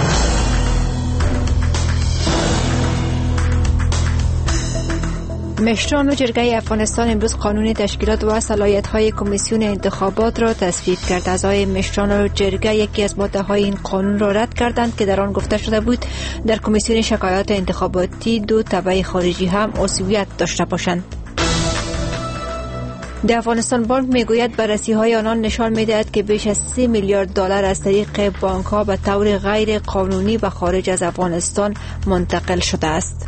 مشران و جرگه افغانستان امروز قانون تشکیلات و صلاحیت‌های کمیسیون انتخابات را تصویب کرد. اعضای مشران و جرگه یکی از ماده‌های این قانون را رد کردند که در آن گفته شده بود در کمیسیون شکایات انتخاباتی 2 تبع خارجی هم عضویت داشته باشند. در افغانستان بانک میگوید بررسی‌های آنان نشان می‌دهد که بیش از 3 میلیارد دلار از طریق بانک‌ها به طور غیر قانونی به خارج از افغانستان منتقل شده است.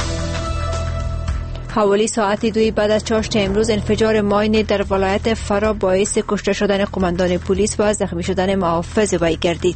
حوالی ساعت 2 بعد از چاشت امروز انفجار ماین در ولایت فرا باعث کشته شدن قماندان پلیس و زخمی شدن محافظ وی گردید.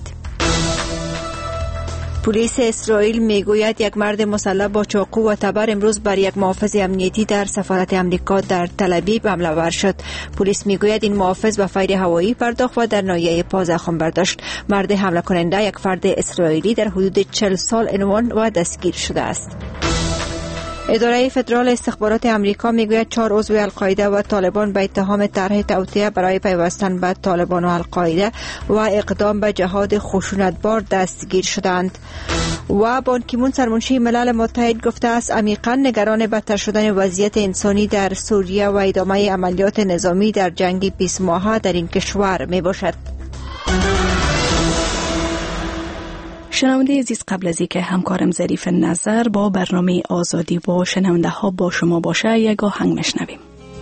پلیس اسرائیل میگوید یک مرد مسلح با چاقو و تبر امروز بر یک محافظ امنیتی در سفارت امریکا در تل‌آویو حمله ور شد. پلیس میگوید این محافظ به فیر هوایی پرداخت و در ناحیه پا زخم برداشت. مرد حمله کننده یک فرد اسرائیلی در حدود 40 سال عنوان و دستگیر شده است. اداره فدرال استخبارات امریکا میگوید 4 عضو القاعده و طالبان به اتهام طرح توطئه برای پیوستن به طالبان و القاعده و اقدام به جهاد خشونتبار دستگیر شدند. و بان کی مون سرمنشی ملل متحد گفته است عمیقاً نگران بدتر شدن وضعیت انسانی در سوریه و ادامه عملیات نظامی در جنگ 20 ماهه در این کشور می باشد. شنونده عزیز، قبل از اینکه همکارم ظریف نظر با برنامه آزادی با شنونده ها با شما باشه، یک آهنگ میشنویم.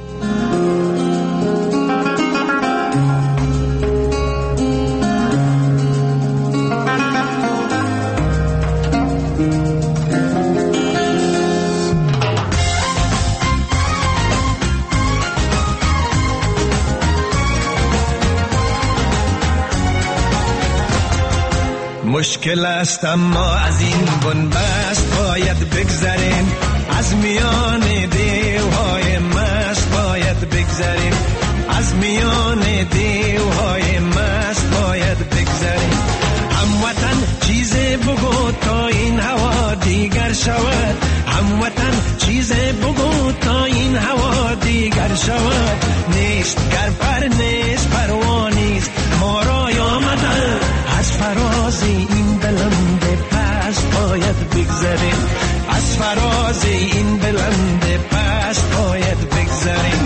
مشکل است اما از این بنبست باید بگذریم، از میان دیوهای مست باید بگذریم، از میان دیوهای مست باید بگذریم. هموطن چیزی بگو تا این هوا دیگر شود، هموطن چیزی بگو تا این هوا دیگر شود. نیست گر پر نیست پروانیست ما را آمده، از فراز این بلند پست باید بگذریم، از فراز این بلند پست باید بگذریم.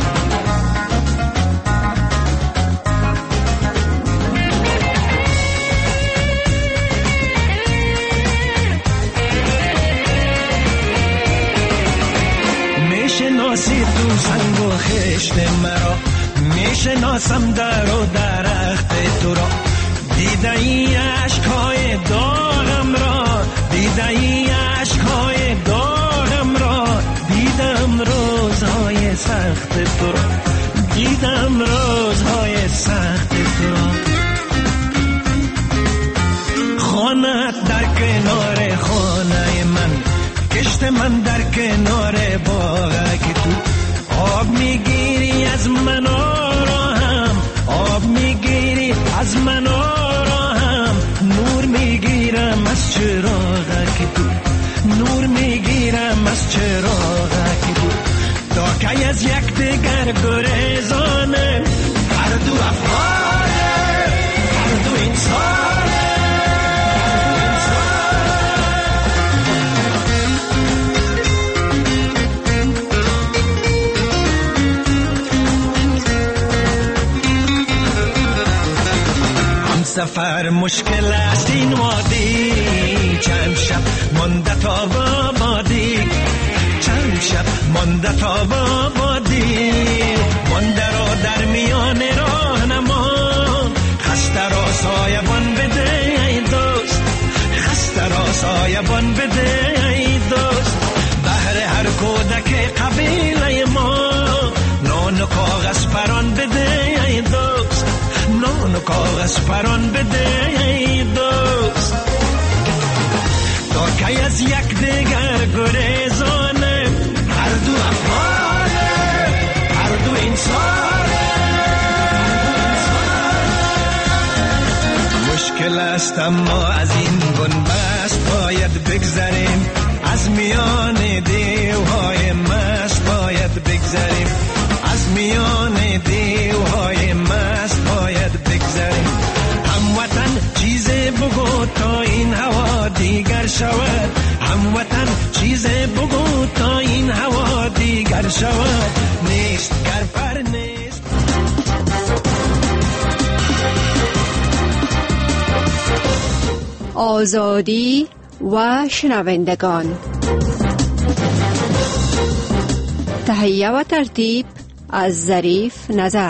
میشناسی تو سنگ و خشت مرا، میشناسم در و درخت تو را، دیده ای عشقهای داغم را، دیده ای عشقهای داغم را، دیدم روزهای سخت تو را، دیدم روزهای سخت تو را. خانت در کنار خانه من، کشت من در کنار باغ که تو آب میگیری از من آرام، آب میگیری از من آرام، نور میگیرم از چراغ که تو، نور دلم از چراغکی بود تا که از یک دیگر گریزانه هر دو افغانه هر دو انسانه سفر مشکل است این وادی چند شب مانده تا آبادی چند شب مانده تا آبادی مانده را در میان راهنما خسته را سایبان بده ای دوست خسته را سایبان بده ای دوست بهر هر کودک قبیله ما نان و کاغذ پران بده ای دوست نان و کاغذ پران بده ای دوست تا که از یک دیگر گریزانه هر دو افغانه هر دو انسانه مشکل است اما از این بنبست باید بگذریم از میان دیوهای مست باید بگذریم از میان دیوهای مست باید بگذریم هموطن چیز بگو تا این هوا دیگر شود هموطن چیز بگو تا این هوا دیگر شود نیست گر پر نیست آزادی و شنوندگان تهیه و ترتیب از ظریف نظر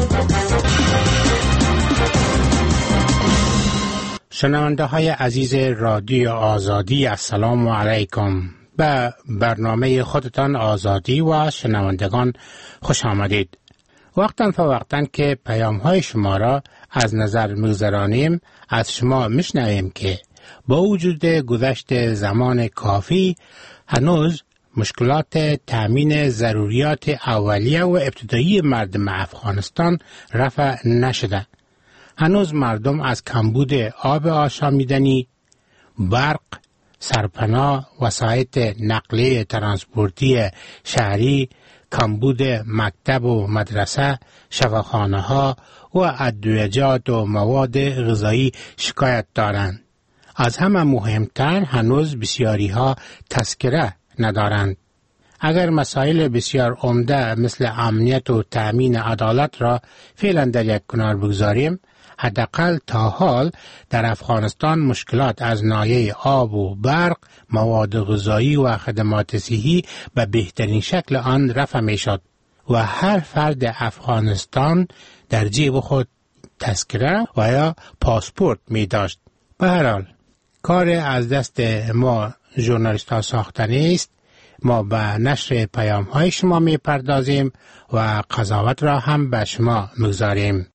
شنونده های عزیز رادیو آزادی السلام علیکم به برنامه خودتان آزادی و شنوندگان خوش آمدید. وقتاً فوقتاً که پیام های شما را از نظر می‌گذرانیم از شما میشنویم که با وجود گذشت زمان کافی هنوز مشکلات تامین ضروریات اولیه و ابتدایی مردم افغانستان رفع نشده. هنوز مردم از کمبود آب آشامیدنی، برق، سرپناه، وسایل نقلیه ترانسپورتی شهری، کمبود مکتب و مدرسه، شفاخانه ها و ادویجات و مواد غذایی شکایت دارند. از همه مهمتر هنوز بسیاری ها تذکره ندارند. اگر مسائل بسیار عمده مثل امنیت و تأمین عدالت را فعلا در یک کنار بگذاریم، حداقل تا حال در افغانستان مشکلات از ناحیه آب و برق، مواد غذایی و خدمات صحی به بهترین شکل آن رفع می شد و هر فرد افغانستان در جیب خود تذکره و یا پاسپورت می داشت. به هر حال کار از دست ما ژورنالیست ها ساختنی است. ما به نشر پیام های شما می پردازیم و قضاوت را هم به شما میگذاریم.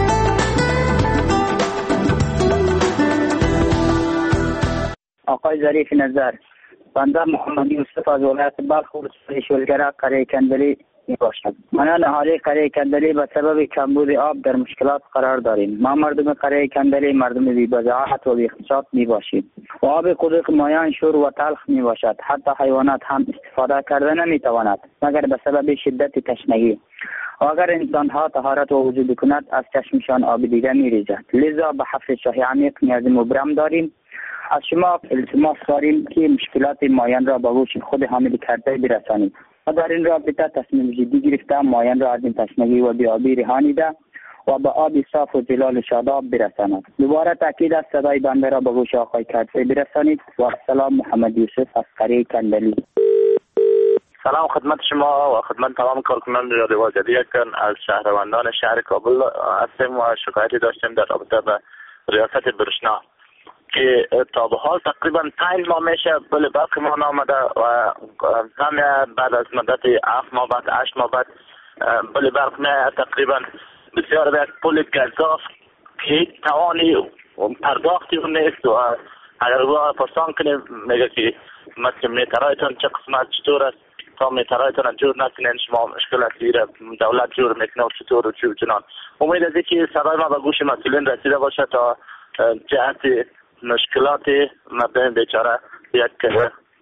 آقای ظریف نظر، بنده محمد یوسف از ولایت بلخ ولسوالی شولگره قریه کندلی می باشم. منان اهالی قریه کندلی به سبب کمبود آب در مشکلات قرار داریم. ما مردم قریه کندلی مردم بی‌بضاعت و بی‌اقتصاد می باشیم و آب قدق مایان شور و تلخ می باشد. حتی حیوانات هم استفاده کرده نمی تواند مگر به سبب شدت تشنگی. و اگر انسان ها طهارت و وجود کند از چشمشان آب دیگر می ریزد. لذا به حفر شاه عمیق نیاز مبرم داریم. از شما التماس داریم که مشکلات مایان را با گوش خود حامل کرده برسانید و در این رابطه تصمیم جدی گرفته مایان را از این تشنگی و بی‌آبی رهانیده و به آب صاف و جلال شاداب برساند. دوباره تاکید از صدای بنده را به گوش آقای کرده برسانید و السلام. محمد یوسف از قریه کندلی. سلام خدمت شما و خدمت تمام کارکنان رادیو آزادی کن. از شهروندان شهر کابل هستیم و شکایتی داشتیم در رابطه به ریاست برشنا که تا به حال تقریبا 5 ماه میشه بل برق ما نامده و همه بعد از مدت 7 ماه بعد 8 ماه بعد بل برق میاد. تقریبا بسیار به پول گذاف که هیچ توانی پرداختی اون نیست و اگر رو پرسان کنیم میگه که مثل میترایتون چه قسمت چطور است تا میترایتون جور نکنین شما مشکلاتی را دولت جور میکنه و چطور و چنان. امید از که صدای ما به گوش مسئولین رسیده باشه تا جهت مشکلات مردم بیچاره یک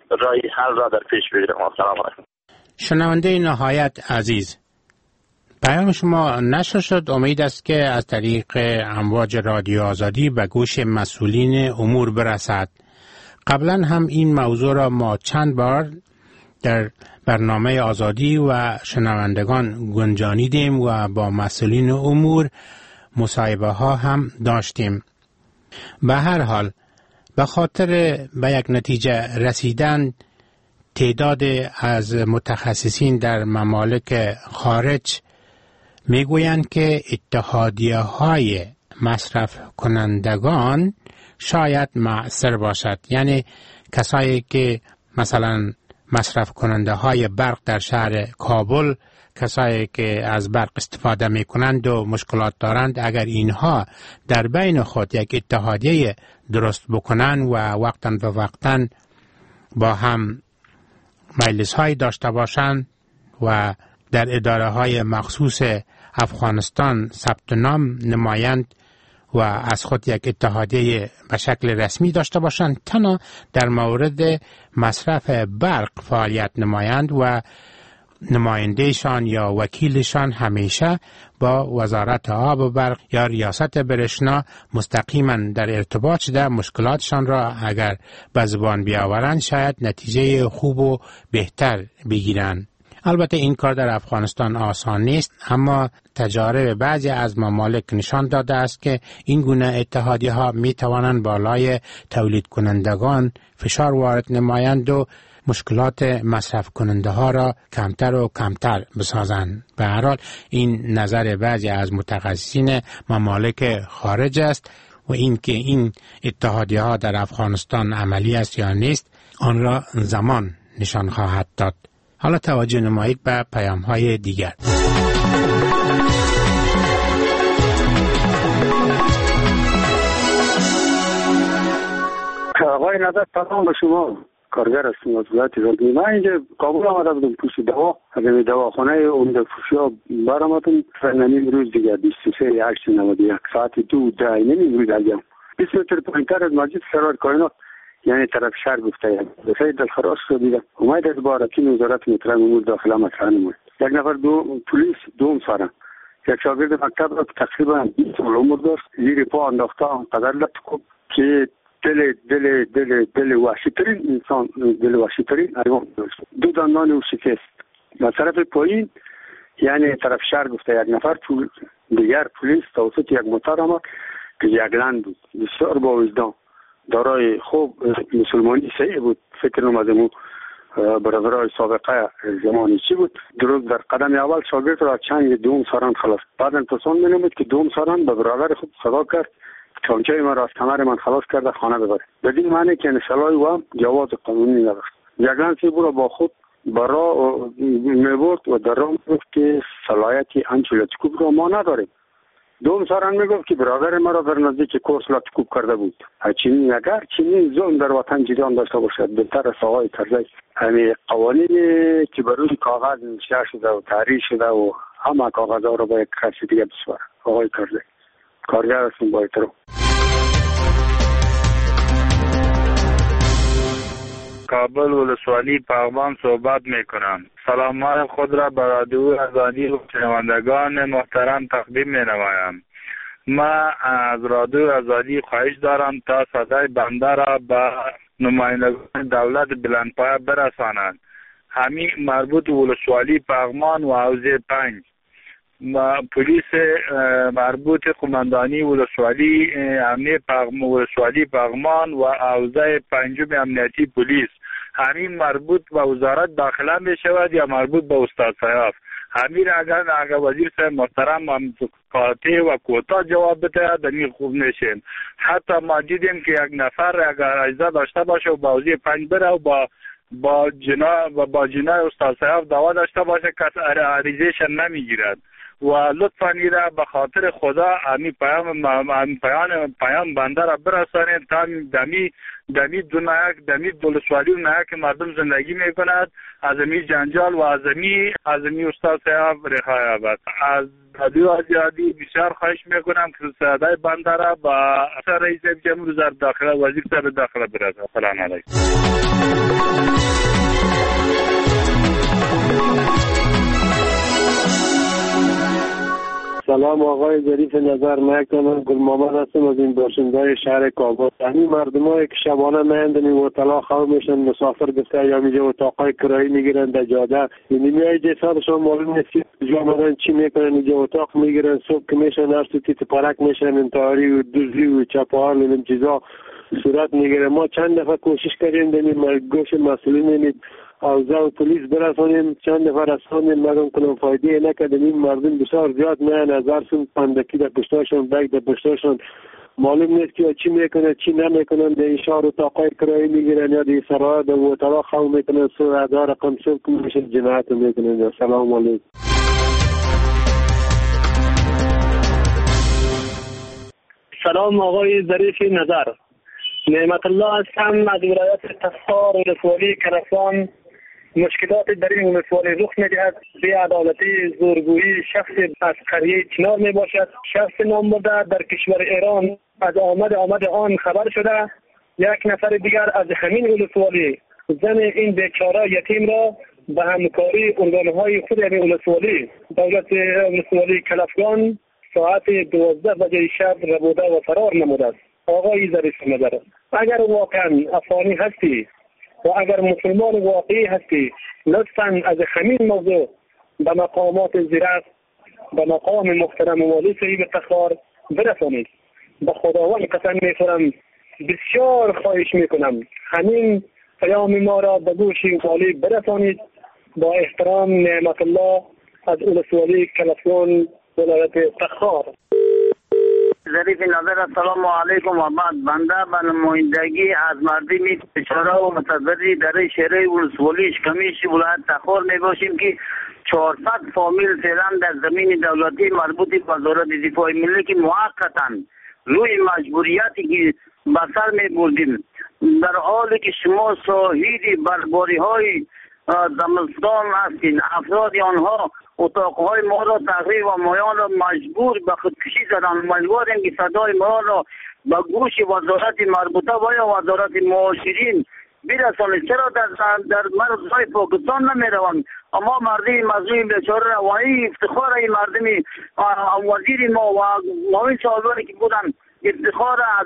راه حل را در پیش بگیریم. سلام علیکم. شنونده نهایت عزیز، پیام شما نشر شد. امید است که از طریق امواج رادیو آزادی به گوش مسئولین امور برسد. قبلا هم این موضوع را ما چند بار در برنامه آزادی و شنوندگان گنجانیدیم و با مسئولین امور مصاحبه ها هم داشتیم. به هر حال به خاطر به یک نتیجه رسیدن، تعداد از متخصصین در ممالک خارج میگویند که اتحادیه های مصرف کنندگان شاید مؤثر باشد. یعنی کسایی که مثلا مصرف کننده های برق در شهر کابل، کسایی که از برق استفاده می کنند و مشکلات دارند، اگر اینها در بین خود یک اتحادیه درست بکنند و وقتاً با هم مجلس های داشته باشند و در اداره های مخصوص افغانستان ثبت نام نمایند و از خود یک اتحادیه به شکل رسمی داشته باشند، تنها در مورد مصرف برق فعالیت نمایند و نمایندهشان یا وکیلشان همیشه با وزارت آب و برق یا ریاست برشنا مستقیما در ارتباط شده مشکلاتشان را اگر به زبان بیاورند شاید نتیجه خوب و بهتر بگیرند. البته این کار در افغانستان آسان نیست، اما تجارب بعضی از ممالک نشان داده است که این گونه اتحادیه ها می توانند بالای تولید کنندگان فشار وارد نمایند و مشکلات مصرف کننده ها را کمتر و کمتر بسازند. به هر حال این نظر بعضی از متخصصین ممالک خارج است و اینکه این اتحادیه ها در افغانستان عملی است یا نیست آن را زمان نشان خواهد داد. حالا توجه نمایید به پیام های دیگر. آقای نظر سلام به شما، کارگر هستم از ولایت زنگی. من اینجا کابل آمده بودم پوش دوا، از این دواخانه عمده فروشا برآمدم. نیم روز دیگه 23/8/91 ساعت 2:10 امروز آمدم 20 متر پایین‌تر از مسجد سرور کائنات، یعنی طرف شهر گفته بسیار دلخراش شد. دیدم اومد از بارکین وزارت محترم امور داخله مطرح نمود. یک نفر پلیس دوم سره یک شاگرد مکتب را تقریبا 20 سال عمر داشت زیر پا انداخته آنقدر لطکو که دل وحشی‌ترین انسان، دل وحشی‌ترین حیوان داشت. 2 دندان او شکست. و طرف پایین یعنی طرف شهر گفته یک نفر دیگر پلیس توسط یک موتور آمد که یک لند بود بسیار با وجدان، دارای خوب مسلمانی صحیح بود. فکر نمی‌کنم برادرای سابقه زمانی چی بود. درست در قدم اول شاگرد را چنگ دوم سران خلاص. بعد تصمیم می‌نمود که دوم سران به برادر خود صدا کرد چانچه من را از کمر من خلاص کرده خانه ببره. بدین معنی که نسلای و جواز قانونی نداشت. یک لنسی برو با خود برا میبرد و در راه میگفت که صلاحیتی انچه لطکوب را ما نداریم. دوم سران میگفت که برادر ما را در نزدیک کورس لطکوب کرده بود. چنین اگر چنین ظلم در وطن جریان داشته باشد بهتر است آقای کرزی همین قوانینی که بر روی کاغذ نوشته شده و تحریر شده و همه کاغذها را با یک کسی دیگه بسپاره. آقای کرزی کارگر هستیم با احترام. کابل ولسوالی پغمان صحبت میکنم. سلامات خود را به رادیو آزادی و شنوندگان محترم تقدیم مینمایم. ما از رادیو آزادی خواهش دارم تا صدای بنده را به نمایندگان دولت بلندپایه برسانند. همین مربوط ولسوالی پغمان و حوزه 5 پلیس مربوط قماندانی ولسوالی امنیت ولسوالی پغمان و حوزه 5 امنیتی پلیس همین مربوط به وزارت داخله می شود یا مربوط به استاد صاحب. همین اگر وزیر صاحب محترم هم قاطع و کوتاه جواب بده دنی خوب نشین. حتی ما دیدیم که یک نفر اگر اجازه داشته باشه و با حوزه 5 بره و با جنای استاد صاحب دعوا داشته باشه کس عریضه‌ش نمیگیرد. و لطفاً ایره به خاطر خدا امی پیام بنده را برسانید تا دمی ولسوالی و که مردم زندگی میکند از امی جنجال و از امی استاد صاحب رخای یابد. از رادیو آزادی بسیار خواهش میکنم که صدای بنده را با رئیس جمهور وزارت داخله وزیر صاحب داخله برسانید. سلام علیکم. سلام آقای ظریف نظر، من گل محمد هستم از این باشنده‌های شهر کابل. همین مردمایی که شبانه میاندن و طلا خواب میشن مسافر گفته یا میجه اتاقای کرایی میگیرن در جاده، یعنی میای جسادشون معلوم نیست که کجا آمدن چی میکنن، اینجا اتاق میگیرن، صبح که میشن هر سو تیت پرک میشن، انتحاری و دزدی و چپاهال این چیزا صورت میگیره. ما چند دفعه کوشش کردیم در گوش مسئولین اوضاع و پلیس برسانیم، چند دفعه رسانیم مردم کنم فایده نکردیم. این مردم بسیار زیاد میان از هرسون پندکی در پشتاشون بگ در پشتاشون معلوم نیست که چی میکنه چی نمیکنن. در این شهر اتاقای کرایی میگیرن یا در سرای در اتاق خواب میکنن، سو ادا رقم صبح که میشه جنایت میکنن. سلام علیکم. سلام آقای ظریف نظر، نعمت الله هستم از ولایت تخار ولسوالی کلفان. مشکلات در این ولسوالی رخ میدهد، بی‌عدالتی، زورگویی، شخص از قریه چنار می باشد. شخص نامبرده در کشور ایران از آمد آن خبر شده. یک نفر دیگر از همین ولسوالی زن این بیچاره یتیم را به همکاری ارگانهای خود این ولسوالی دولت ولسوالی کلفگان ساعت 12 بجه شب ربوده و فرار نموده است. آقای ظریف نظر، اگر واقعا افغانی هستی و اگر مسلمان واقعی هستی، لطفاً از همین موضوع به مقامات زیرک، به مقام محترم والی صاحب تخار برسانید. به خداوند قسم میخورم، بسیار خواهش میکنم همین پیام ما را به گوش والی برسانید. با احترام، نعمت الله از ولسوالی کلفگان ولایت تخار. ظریف نظر، السلام علیکم. و بعد بنده به نمایندگی از مردمی بیچاره و متضرر در شهر ولسوالی اشکمیش ولایت تخار می باشیم که 400 فامیل فعلا در زمین دولتی مربوط به وزارت دفاع ملی که موقتا روی مجبوریتی که به سر می بردیم، در حالی که شما شاهد برباری های زمستان هستین، افراد آنها اتاقهای ما را تخریب و مایان را مجبور به خودکشی زدن. مجبوریم که صدای ما را به گوش وزارت مربوطه و یا وزارت معاشرین برسانید. چرا در مرزهای پاکستان نمی روند؟ اما مردم مظلوم بیچاره را و این افتخار این مردمی وزیر ما و معاون صاحبانی که بودن افتخار از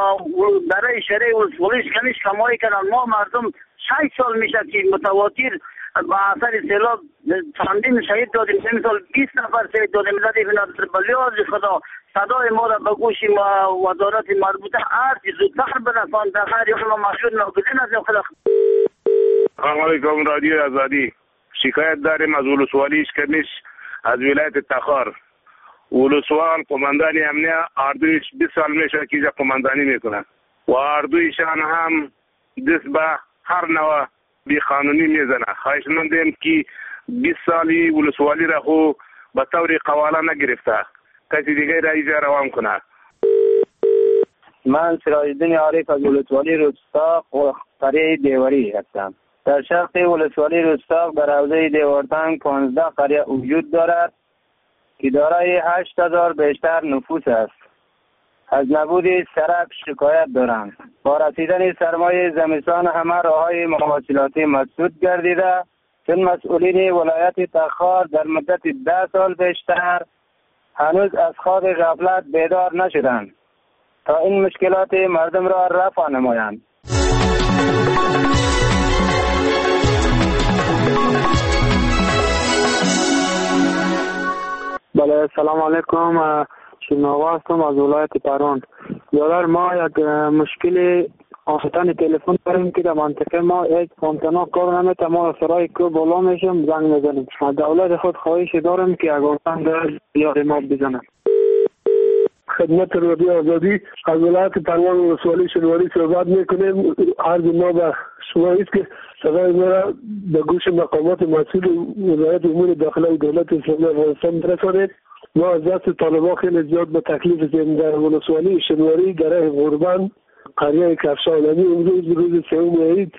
در شهر ولسوالی کمیش کمایی کردن. ما مردم 6 سال میشه که متواتر با اثر سیلاب چندین شهید دادیم، مثال 20 نفر شهید دادیم. بلیاز خدا صدای ما را به گوش وزارت مربوطه هرچی زودتر برسان. در هر ما مشهور ناگزین هستیم. خدا. سلام علیکم. رادیو آزادی، شکایت داریم از ولسوالی اشکمیش از ولایت تخار. ولسوال قماندان امنیه اردویش 20 سال میشه که اینجا قماندانی میکنن و اردویشان هم دست به هر نوع بی قانونی میزنه. خواهش مندیم که 20 سالی ولسوالی را خو به طور قواله نگرفته، کسی دیگه را اینجا روان کنه. من سراج الدین عارف از ولسوالی روستاق و قریه دیواری هستم. در شرق ولسوالی روستاق در حوزه دیوارتنگ 15 قریه وجود دارد که دارای 8000 بیشتر نفوس است. از نبود سرک شکایت دارند. با رسیدن سرمایه زمستان همه راههای مواصلاتی مسدود گردیده، چون مسئولین ولایت تخار در مدت 10 سال بیشتر هنوز از خواب غفلت بیدار نشدند تا این مشکلات مردم را رفع نمایند. بله، سلام علیکم. شنوا هستم از ولایت پران. برادر، ما یک مشکل آفتن تلفن داریم که در منطقه ما یک آنتنا کار نمیته. ما سرای کو بالا میشیم زنگ میزنیم. دولت خود خواهش دارم که یک آنتن در ما بزنه. خدمت رادیو آزادی از ولایت پروان ولسوالی شنواری صحبت میکنیم. عرض ما به شما است که صدای ما را به گوش مقامات مسئول وزارت امور داخله و دولت اسلامی افغانستان برسانید. ما از دست طالبان خیلی زیاد به تکلیف زدیم. در ولسوالی شنواری گره غربان قریه کفشانانی امروز روز سوم عید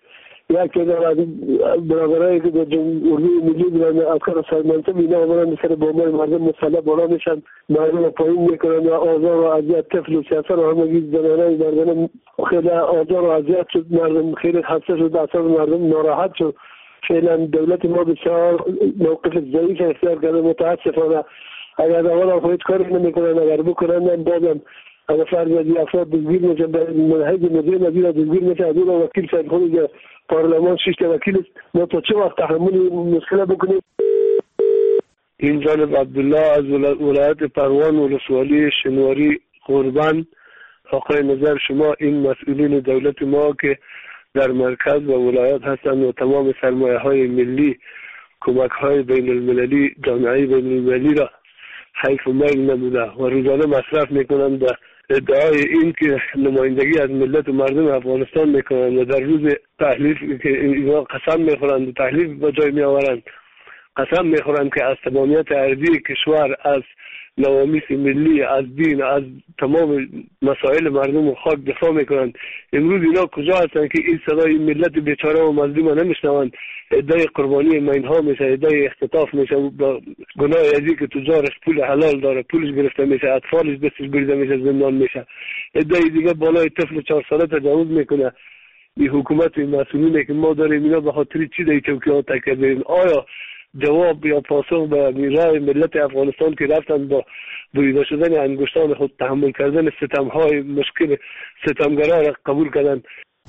یکی از برادرایی که در اردوی ملی بودن عسکر سرمنصب اینا آمدن سر بمبای مردم مسلح بالا میشن، مردم پایین میکنن و آزار و اذیت طفل و 6 سال و همگی زنانه مردم خیلی آزار و اذیت شد، مردم خیلی خسته شد، اعصاب مردم ناراحت شد. فعلا دولت ما بسیار موقف ضعیف اختیار کرده متاسفانه. اگر اولا خودت کاری نمیکنن، اگر بکنن بازم اگر فرض از افراد دلگیر میشن، منهج مدیر نظیر دلگیر میشن، از اون وکیل سید خود پارلمان 6 وکیل است، ما تا چه وقت تحمل مشکل بکنیم؟ این جانب عبدالله از ولایت پروان ولسوالی شنواری قربان. آقای نظر شما این مسئولین دولت ما که در مرکز و ولایت هستند و تمام سرمایه های ملی، کمک های بین المللی، جامعه بین المللی را حیف و میل نموده و روزانه مصرف میکنند به ادعای این که نمایندگی از ملت و مردم افغانستان میکنند و در روز تحلیف که اینا قسم میخورند و تحلیف به جای میآورند، قسم میخورند که از تمامیت ارضی کشور، از نوامیس ملی، از دین، از تمام مسائل مردم و خاک دفاع میکنند. امروز اینا کجا هستند که این صدای ملت بیچاره و مظلوم نمیشنوند؟ ادعای قربانی مینها میشه، ادعای اختطاف میشه، با گناه ازی که تجارش پول حلال داره پولش گرفته میشه، اطفالش دستش بریده میشه، زندان میشه. ادعای دیگه بالای طفل 4 ساله تجاوز میکنه. این حکومت مسئولینه که ما داریم اینا به خاطر چی در چوکی‌ها تکیه داریم؟ آیا جواب یا پاسخ به رای ملت افغانستان که رفتن با بریده شدن انگشتان خود تحمل کردن ستم‌های مشکل ستمگرا را قبول کردن؟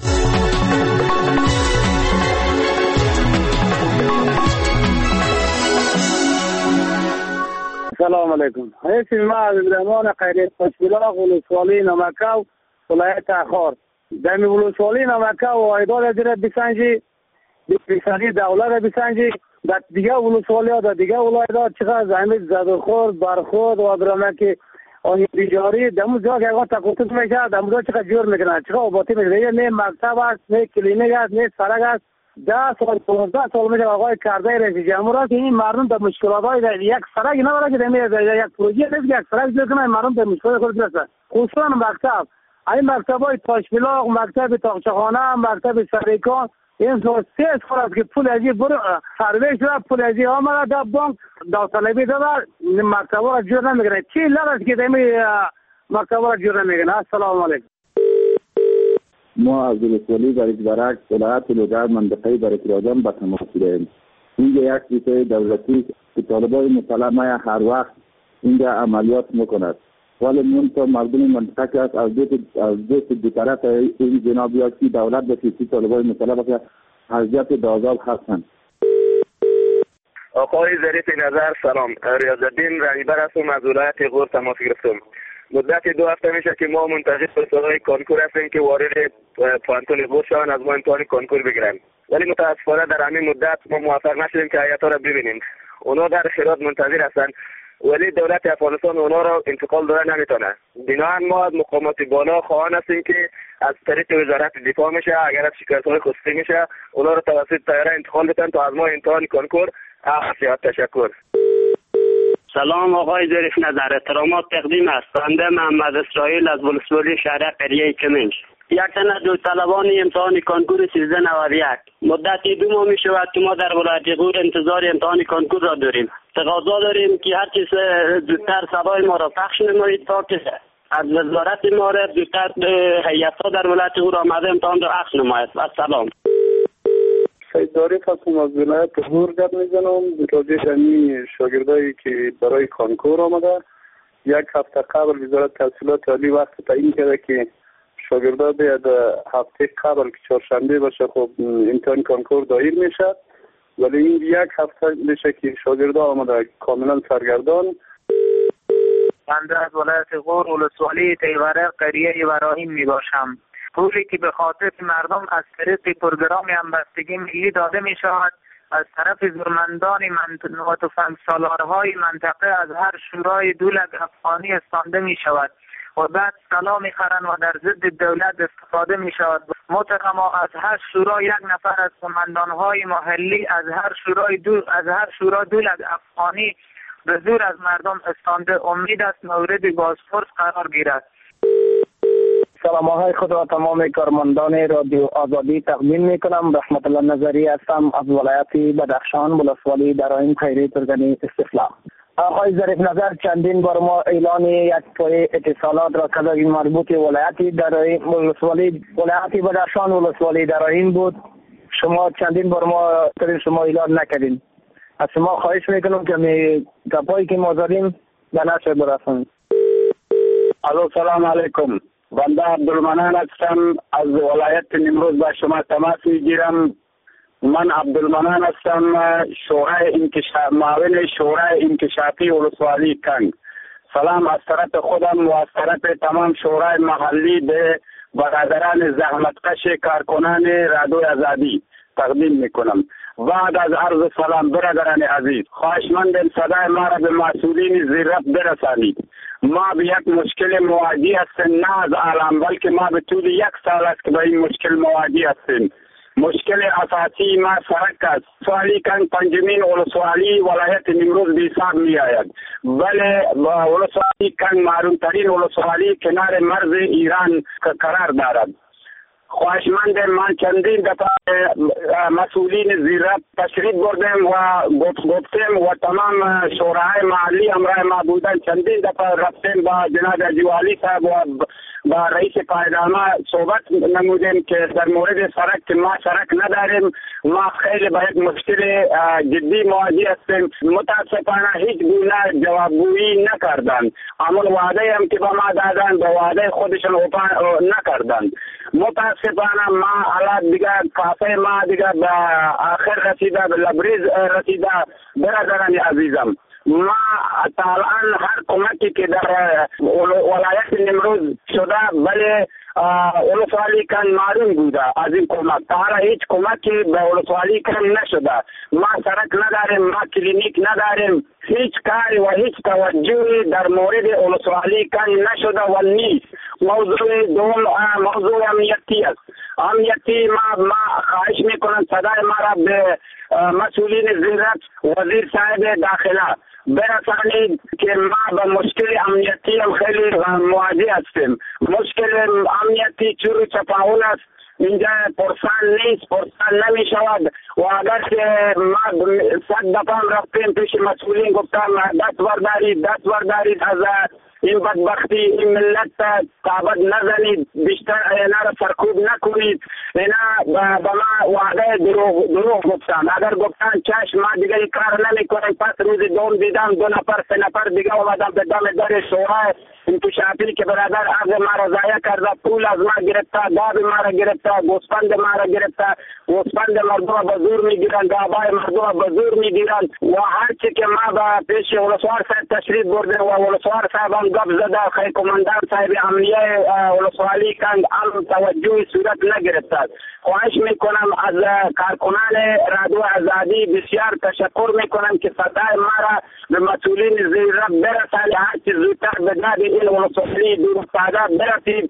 سلام علیکم. حیث ما از ابراهیمان خیری خوشبلاغ ولسوالی نمکاو ولایت اخار در ولسوالی نمکاو وایداد دیره بسنجی بسنجی دولت بسنجی در دیگه ولسوالی ها در دیگه ولایت ها چقدر زحمت زدخورد برخورد و برامه که آنی تجاری دمو جا که اگه تقوطت میشه دمو جا چقدر جور میکنه، چقدر آباتی میشه، نه مکتب است، نه کلینیک است، نه سرک است. 10 سال 15 سال میشه آقای کرده رئیس جمهور که این مردم در مشکلات های در یک سرک نباید که در یک پروژه نیست که یک سرک جور کنه مردم در مشکلات خود برسن. خصوصا مکتب، این مکتب های تاشبلاغ، مکتب تاقچخانه، مکتب سریکان، این 3 سال است که پول ازی برو سرویس را پول ازی آمده در بانک داوطلبی داد مکتب را جور نمیکنه. چی لازم که دمی مکتب را جور نمیکنه؟ السلام علیکم. ما از ولسوالی برک ولایت لوگر منطقه برکراجان به تماس داریم. اینجا یک چیز دولتی که طالبای مسلح هر وقت اینجا عملیات میکند، ولی منطقه مردم منطقه که از دو طرف این جنابی که دولت به کسی طالبای مسلح باشه حضرت دازاب هستند. آقای ظریف نظر سلام، ریاض‌الدین رهبر هستم از ولایت غور تماس گرفتم. مدت 2 هفته میشه که ما منتظر صدای کنکور هستیم که وارد پانتون غور شوند از ما امتحان کنکور بگیرن، ولی متاسفانه در همین مدت ما موفق نشدیم که هیئت‌ها را ببینیم. اونا در خیرات منتظر هستند ولی دولت افغانستان اونا را انتقال داده نمیتونه. بنابراین ما از مقامات بالا خواهان هستیم که از طریق وزارت دفاع میشه، اگر از شکایت‌های خصوصی میشه اونا را توسط طیاره انتقال بدن تا از ما امتحان کنکور. تشکر. سلام آقای ظریف نظر، احترامات تقدیم است. بنده محمد اسرائیل از ولسوالی شهر قریه کمنج. یک تن دو طلبان امتحان کنکور 1391 مدتی 2 ماه می شود که ما در ولایت غور انتظار امتحان کنکور را داریم. تقاضا داریم که هر چیز زودتر صدای ما را پخش نمایید تا که از وزارت ما را زودتر هیئت‌ها در ولایت غور آمده امتحان را پخش نماید. السلام. سید ظریف هستم از ولایت غور گپ میزنم راجع به شاگردایی که برای کنکور آمده. 1 هفته قبل وزارت تحصیلات عالی وقت تعیین کرده که شاگردا باید هفته قبل که چهارشنبه باشه خب امتحان کنکور دایر میشه، ولی این 1 هفته میشه که شاگردا آمده کاملا سرگردان. بنده از ولایت غور ولسوالی تیوره قریه ابراهیم می باشم. پولی که به خاطر مردم از طریق پروگرام همبستگی ملی داده می شود از طرف زورمندان و سالارهای منطقه از هر شورای دولت افغانی استانده می شود و بعد سلا می خرند و در ضد دولت استفاده می شود. محترما از هر شورا 1 نفر از قماندانهای محلی از هر شورا دولت افغانی به زور از مردم استانده. امید است مورد بازپرس قرار گیرد. سلام‌های خود را تمام کارمندان رادیو آزادی تقدیم میکنم. رحمت الله نظری هستم از ولایت بدخشان، ولسوالی درایم خیری ترگنی استفلا. آقای ظریف نظر چندین بار ما اعلان یک پای اتصالات را کردیم مربوط ولایت درایم ولسوالی ولایت بدخشان ولسوالی درایم بود. شما چندین بار ما شما اعلان نکردین. از شما خواهش میکنم که می گپایی که ما زدیم به نشر برسونید. الو سلام علیکم. بنده عبدالمنان هستم از ولایت نیمروز با شما تماس میگیرم. من عبدالمنان هستم، معاون شورای انکشافی ولسوالی کنگ. سلام از طرف خودم و از طرف تمام شورای محلی به برادران زحمتکش کارکنان رادیو آزادی تقدیم میکنم. بعد از عرض سلام برادران عزیز، خواهشمندم صدای ما را به مسئولین زیرت برسانید. ما به یک مشکل مواجه هستیم، نه از عالم بلکه ما به طول 1 سال است که به این مشکل مواجه هستیم. مشکل اساسی ما سرک است. سوالی کنگ پنجمین ولسوالی ولایت نیمروز به حساب می آید. بله ولسوالی کنگ معروفترین ولسوالی کنار مرز ایران قرار دارد. خواهشمند من چندین دفعه مسئولین زیرت تشریف بردیم و گفتیم و تمام شورای محلی همراه ما بودن. چندین دفعه رفتیم با جناب جوالی صاحب و با رئیس پایدامه صحبت نمودیم که در مورد سرک که ما سرک نداریم، ما خیلی باید مشکل جدی مواجه هستیم. متاسفانه هیچ گونه جوابگویی نکردند. اما وعده هم که با ما دادن به وعده خودشون وفا نکردند. متاسفانه ما حالات دیگه کافه ما دیگه به آخر رسیده، به لبریز رسیده. برادران عزیزم، ما تا الان هر کمکی که در ولایت نیمروز شده بله ولسوالی کنگ معلوم بوده از این کمک. تا حالا هیچ کمکی به ولسوالی کنگ نشده. ما سرک نداریم، ما کلینیک نداریم. هیچ کاری و هیچ توجهی در مورد ولسوالی کنگ نشده و نیست. موضوع دوم موضوع امنیتی است. امنیتی ما خواهش میکنم صدای ما را به مسئولین زیرت وزیر صاحب داخله برسانید که ما به مشکل امنیتی هم خیلی مواجه هستیم. مشکل امنیتی چور چپاول است. اینجا پرسان نیست، پرسان نمی شود و اگر که ما 100 دفعه رفتیم پیش مسئولین گفتم دست بردارید از این بدبختی، این ملت تعبد نزنید، بیشتر اینا را سرکوب نکنید. اینا به ما وعده دروغ گفتن. اگر گفتن چشم ما دیگه این کار نمی کنیم، پس روز دوم دیدم 2 نفر 3 نفر دیگه اومدن به دم در شورای انکشافی که برادر عرض ما را ضایع کرده، پول از ما گرفته، داب ما را گرفته، گوسفند ما را گرفته، گوسفند مردم به زور میگیرند، دابای مردم به زور میگیرند و هرچی که ما به پیش ولسوار صاحب تشریف برده و ولسوار صاحب هم گپ زده، خیلی کماندان صاحب امنیه ولسوالی کنگ هم توجه صورت نگرفته. خواهش میکنم از کارکنان رادیو آزادی بسیار تشکر میکنم که صدای ما را به مسئولین زیرت برسانید، هرچی زودتر به داد این ولسوالی دور افتاده برسید.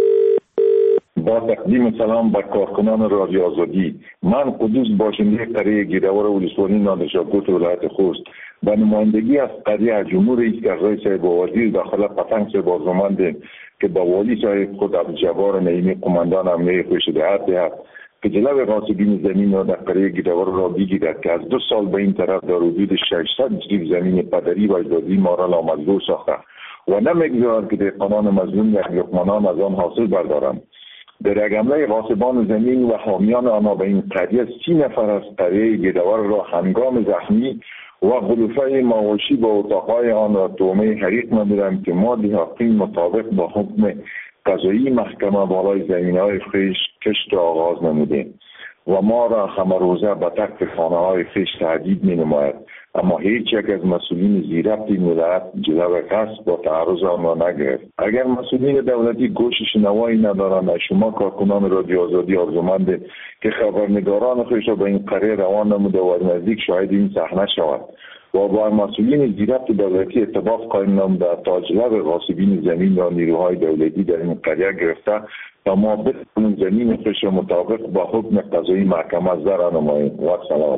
با تقدیم سلام بر کارکنان رادیو آزادی، من قدوس باشنده قریه گیرهوار ولسوالی نادرشاهکوت ولایت خوست به نمایندگی از قریه جمهور رئیس کرزی صاحب و وزیر داخله پتنگ صاحب آزمانده که با والی صاحب خود عبدالجبار نعیمی قماندان امنیه خوش دهد دهد که جلو غاصبین زمین را در قریه گیرهوار را بگیرد که از 2 سال به این طرف در حدود 600 جریب زمین پدری و اجدادی ما را نامجبور ساخته و نمیگذارد که دهقانان مظلوم یا یتیمان از آن حاصل بردارند. در یک حمله غاصبان زمین و حامیان آنها به این قریه 30 نفر از قریه گیرهوار را هنگام زخمی و غلوفه مواشی با اتاقهای آن را تهمه حریق نمودند که ما دیهاتین مطابق با حکم قضایی محکمه بالای زمینهای خویش کشت آغاز نمودیم و ما را همه روزه به تکت خانه‌های خویش تهدید می‌نماید، اما هیچ یک از مسئولین زیرت این ولایت جلو قصد با تعرض آن را نگرفت. اگر مسئولین دولتی گوش شنوایی ندارند، شما کارکنان رادیو آزادی آرزومند که خبرنگاران خودش را به این قریه روان نموده و نزدیک شاهد این صحنه شود و با مسئولین زیرت دولتی اتفاق قائم نموده تا جلو غاصبین زمین را نیروهای دولتی در این قریه گرفته تا ما بتوانیم زمین خودش را مطابق با حکم قضایی محکمه زرع نماییم. و سلام.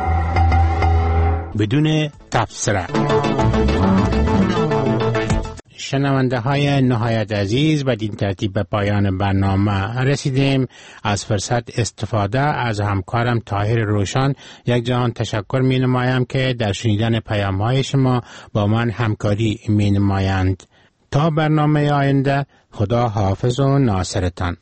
بدون تبصره شنونده های نهایت عزیز، بدین ترتیب به پایان برنامه رسیدیم. از فرصت استفاده از همکارم طاهر روشن یک جهان تشکر می نمایم که در شنیدن پیام های شما با من همکاری می نمایند. تا برنامه آینده، خدا حافظ و ناصرتان.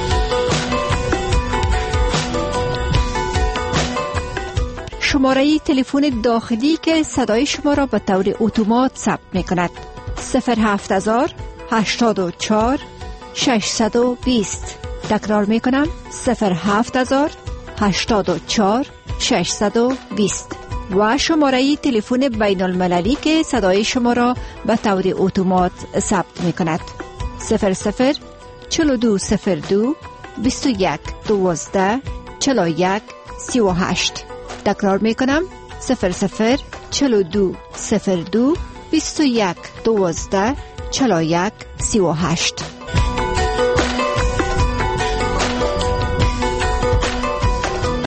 شماره تلفن داخلی که صدای شما را به طور اتومات ثبت می کند 07000 84 620. تکرار می کنم 07000 84 620 و شماره تلفن بین المللی که صدای شما را به طور اتومات ثبت می کند 00 4202 21 12 41 38. تکرار می کنم 00 4202 21 12 41 38.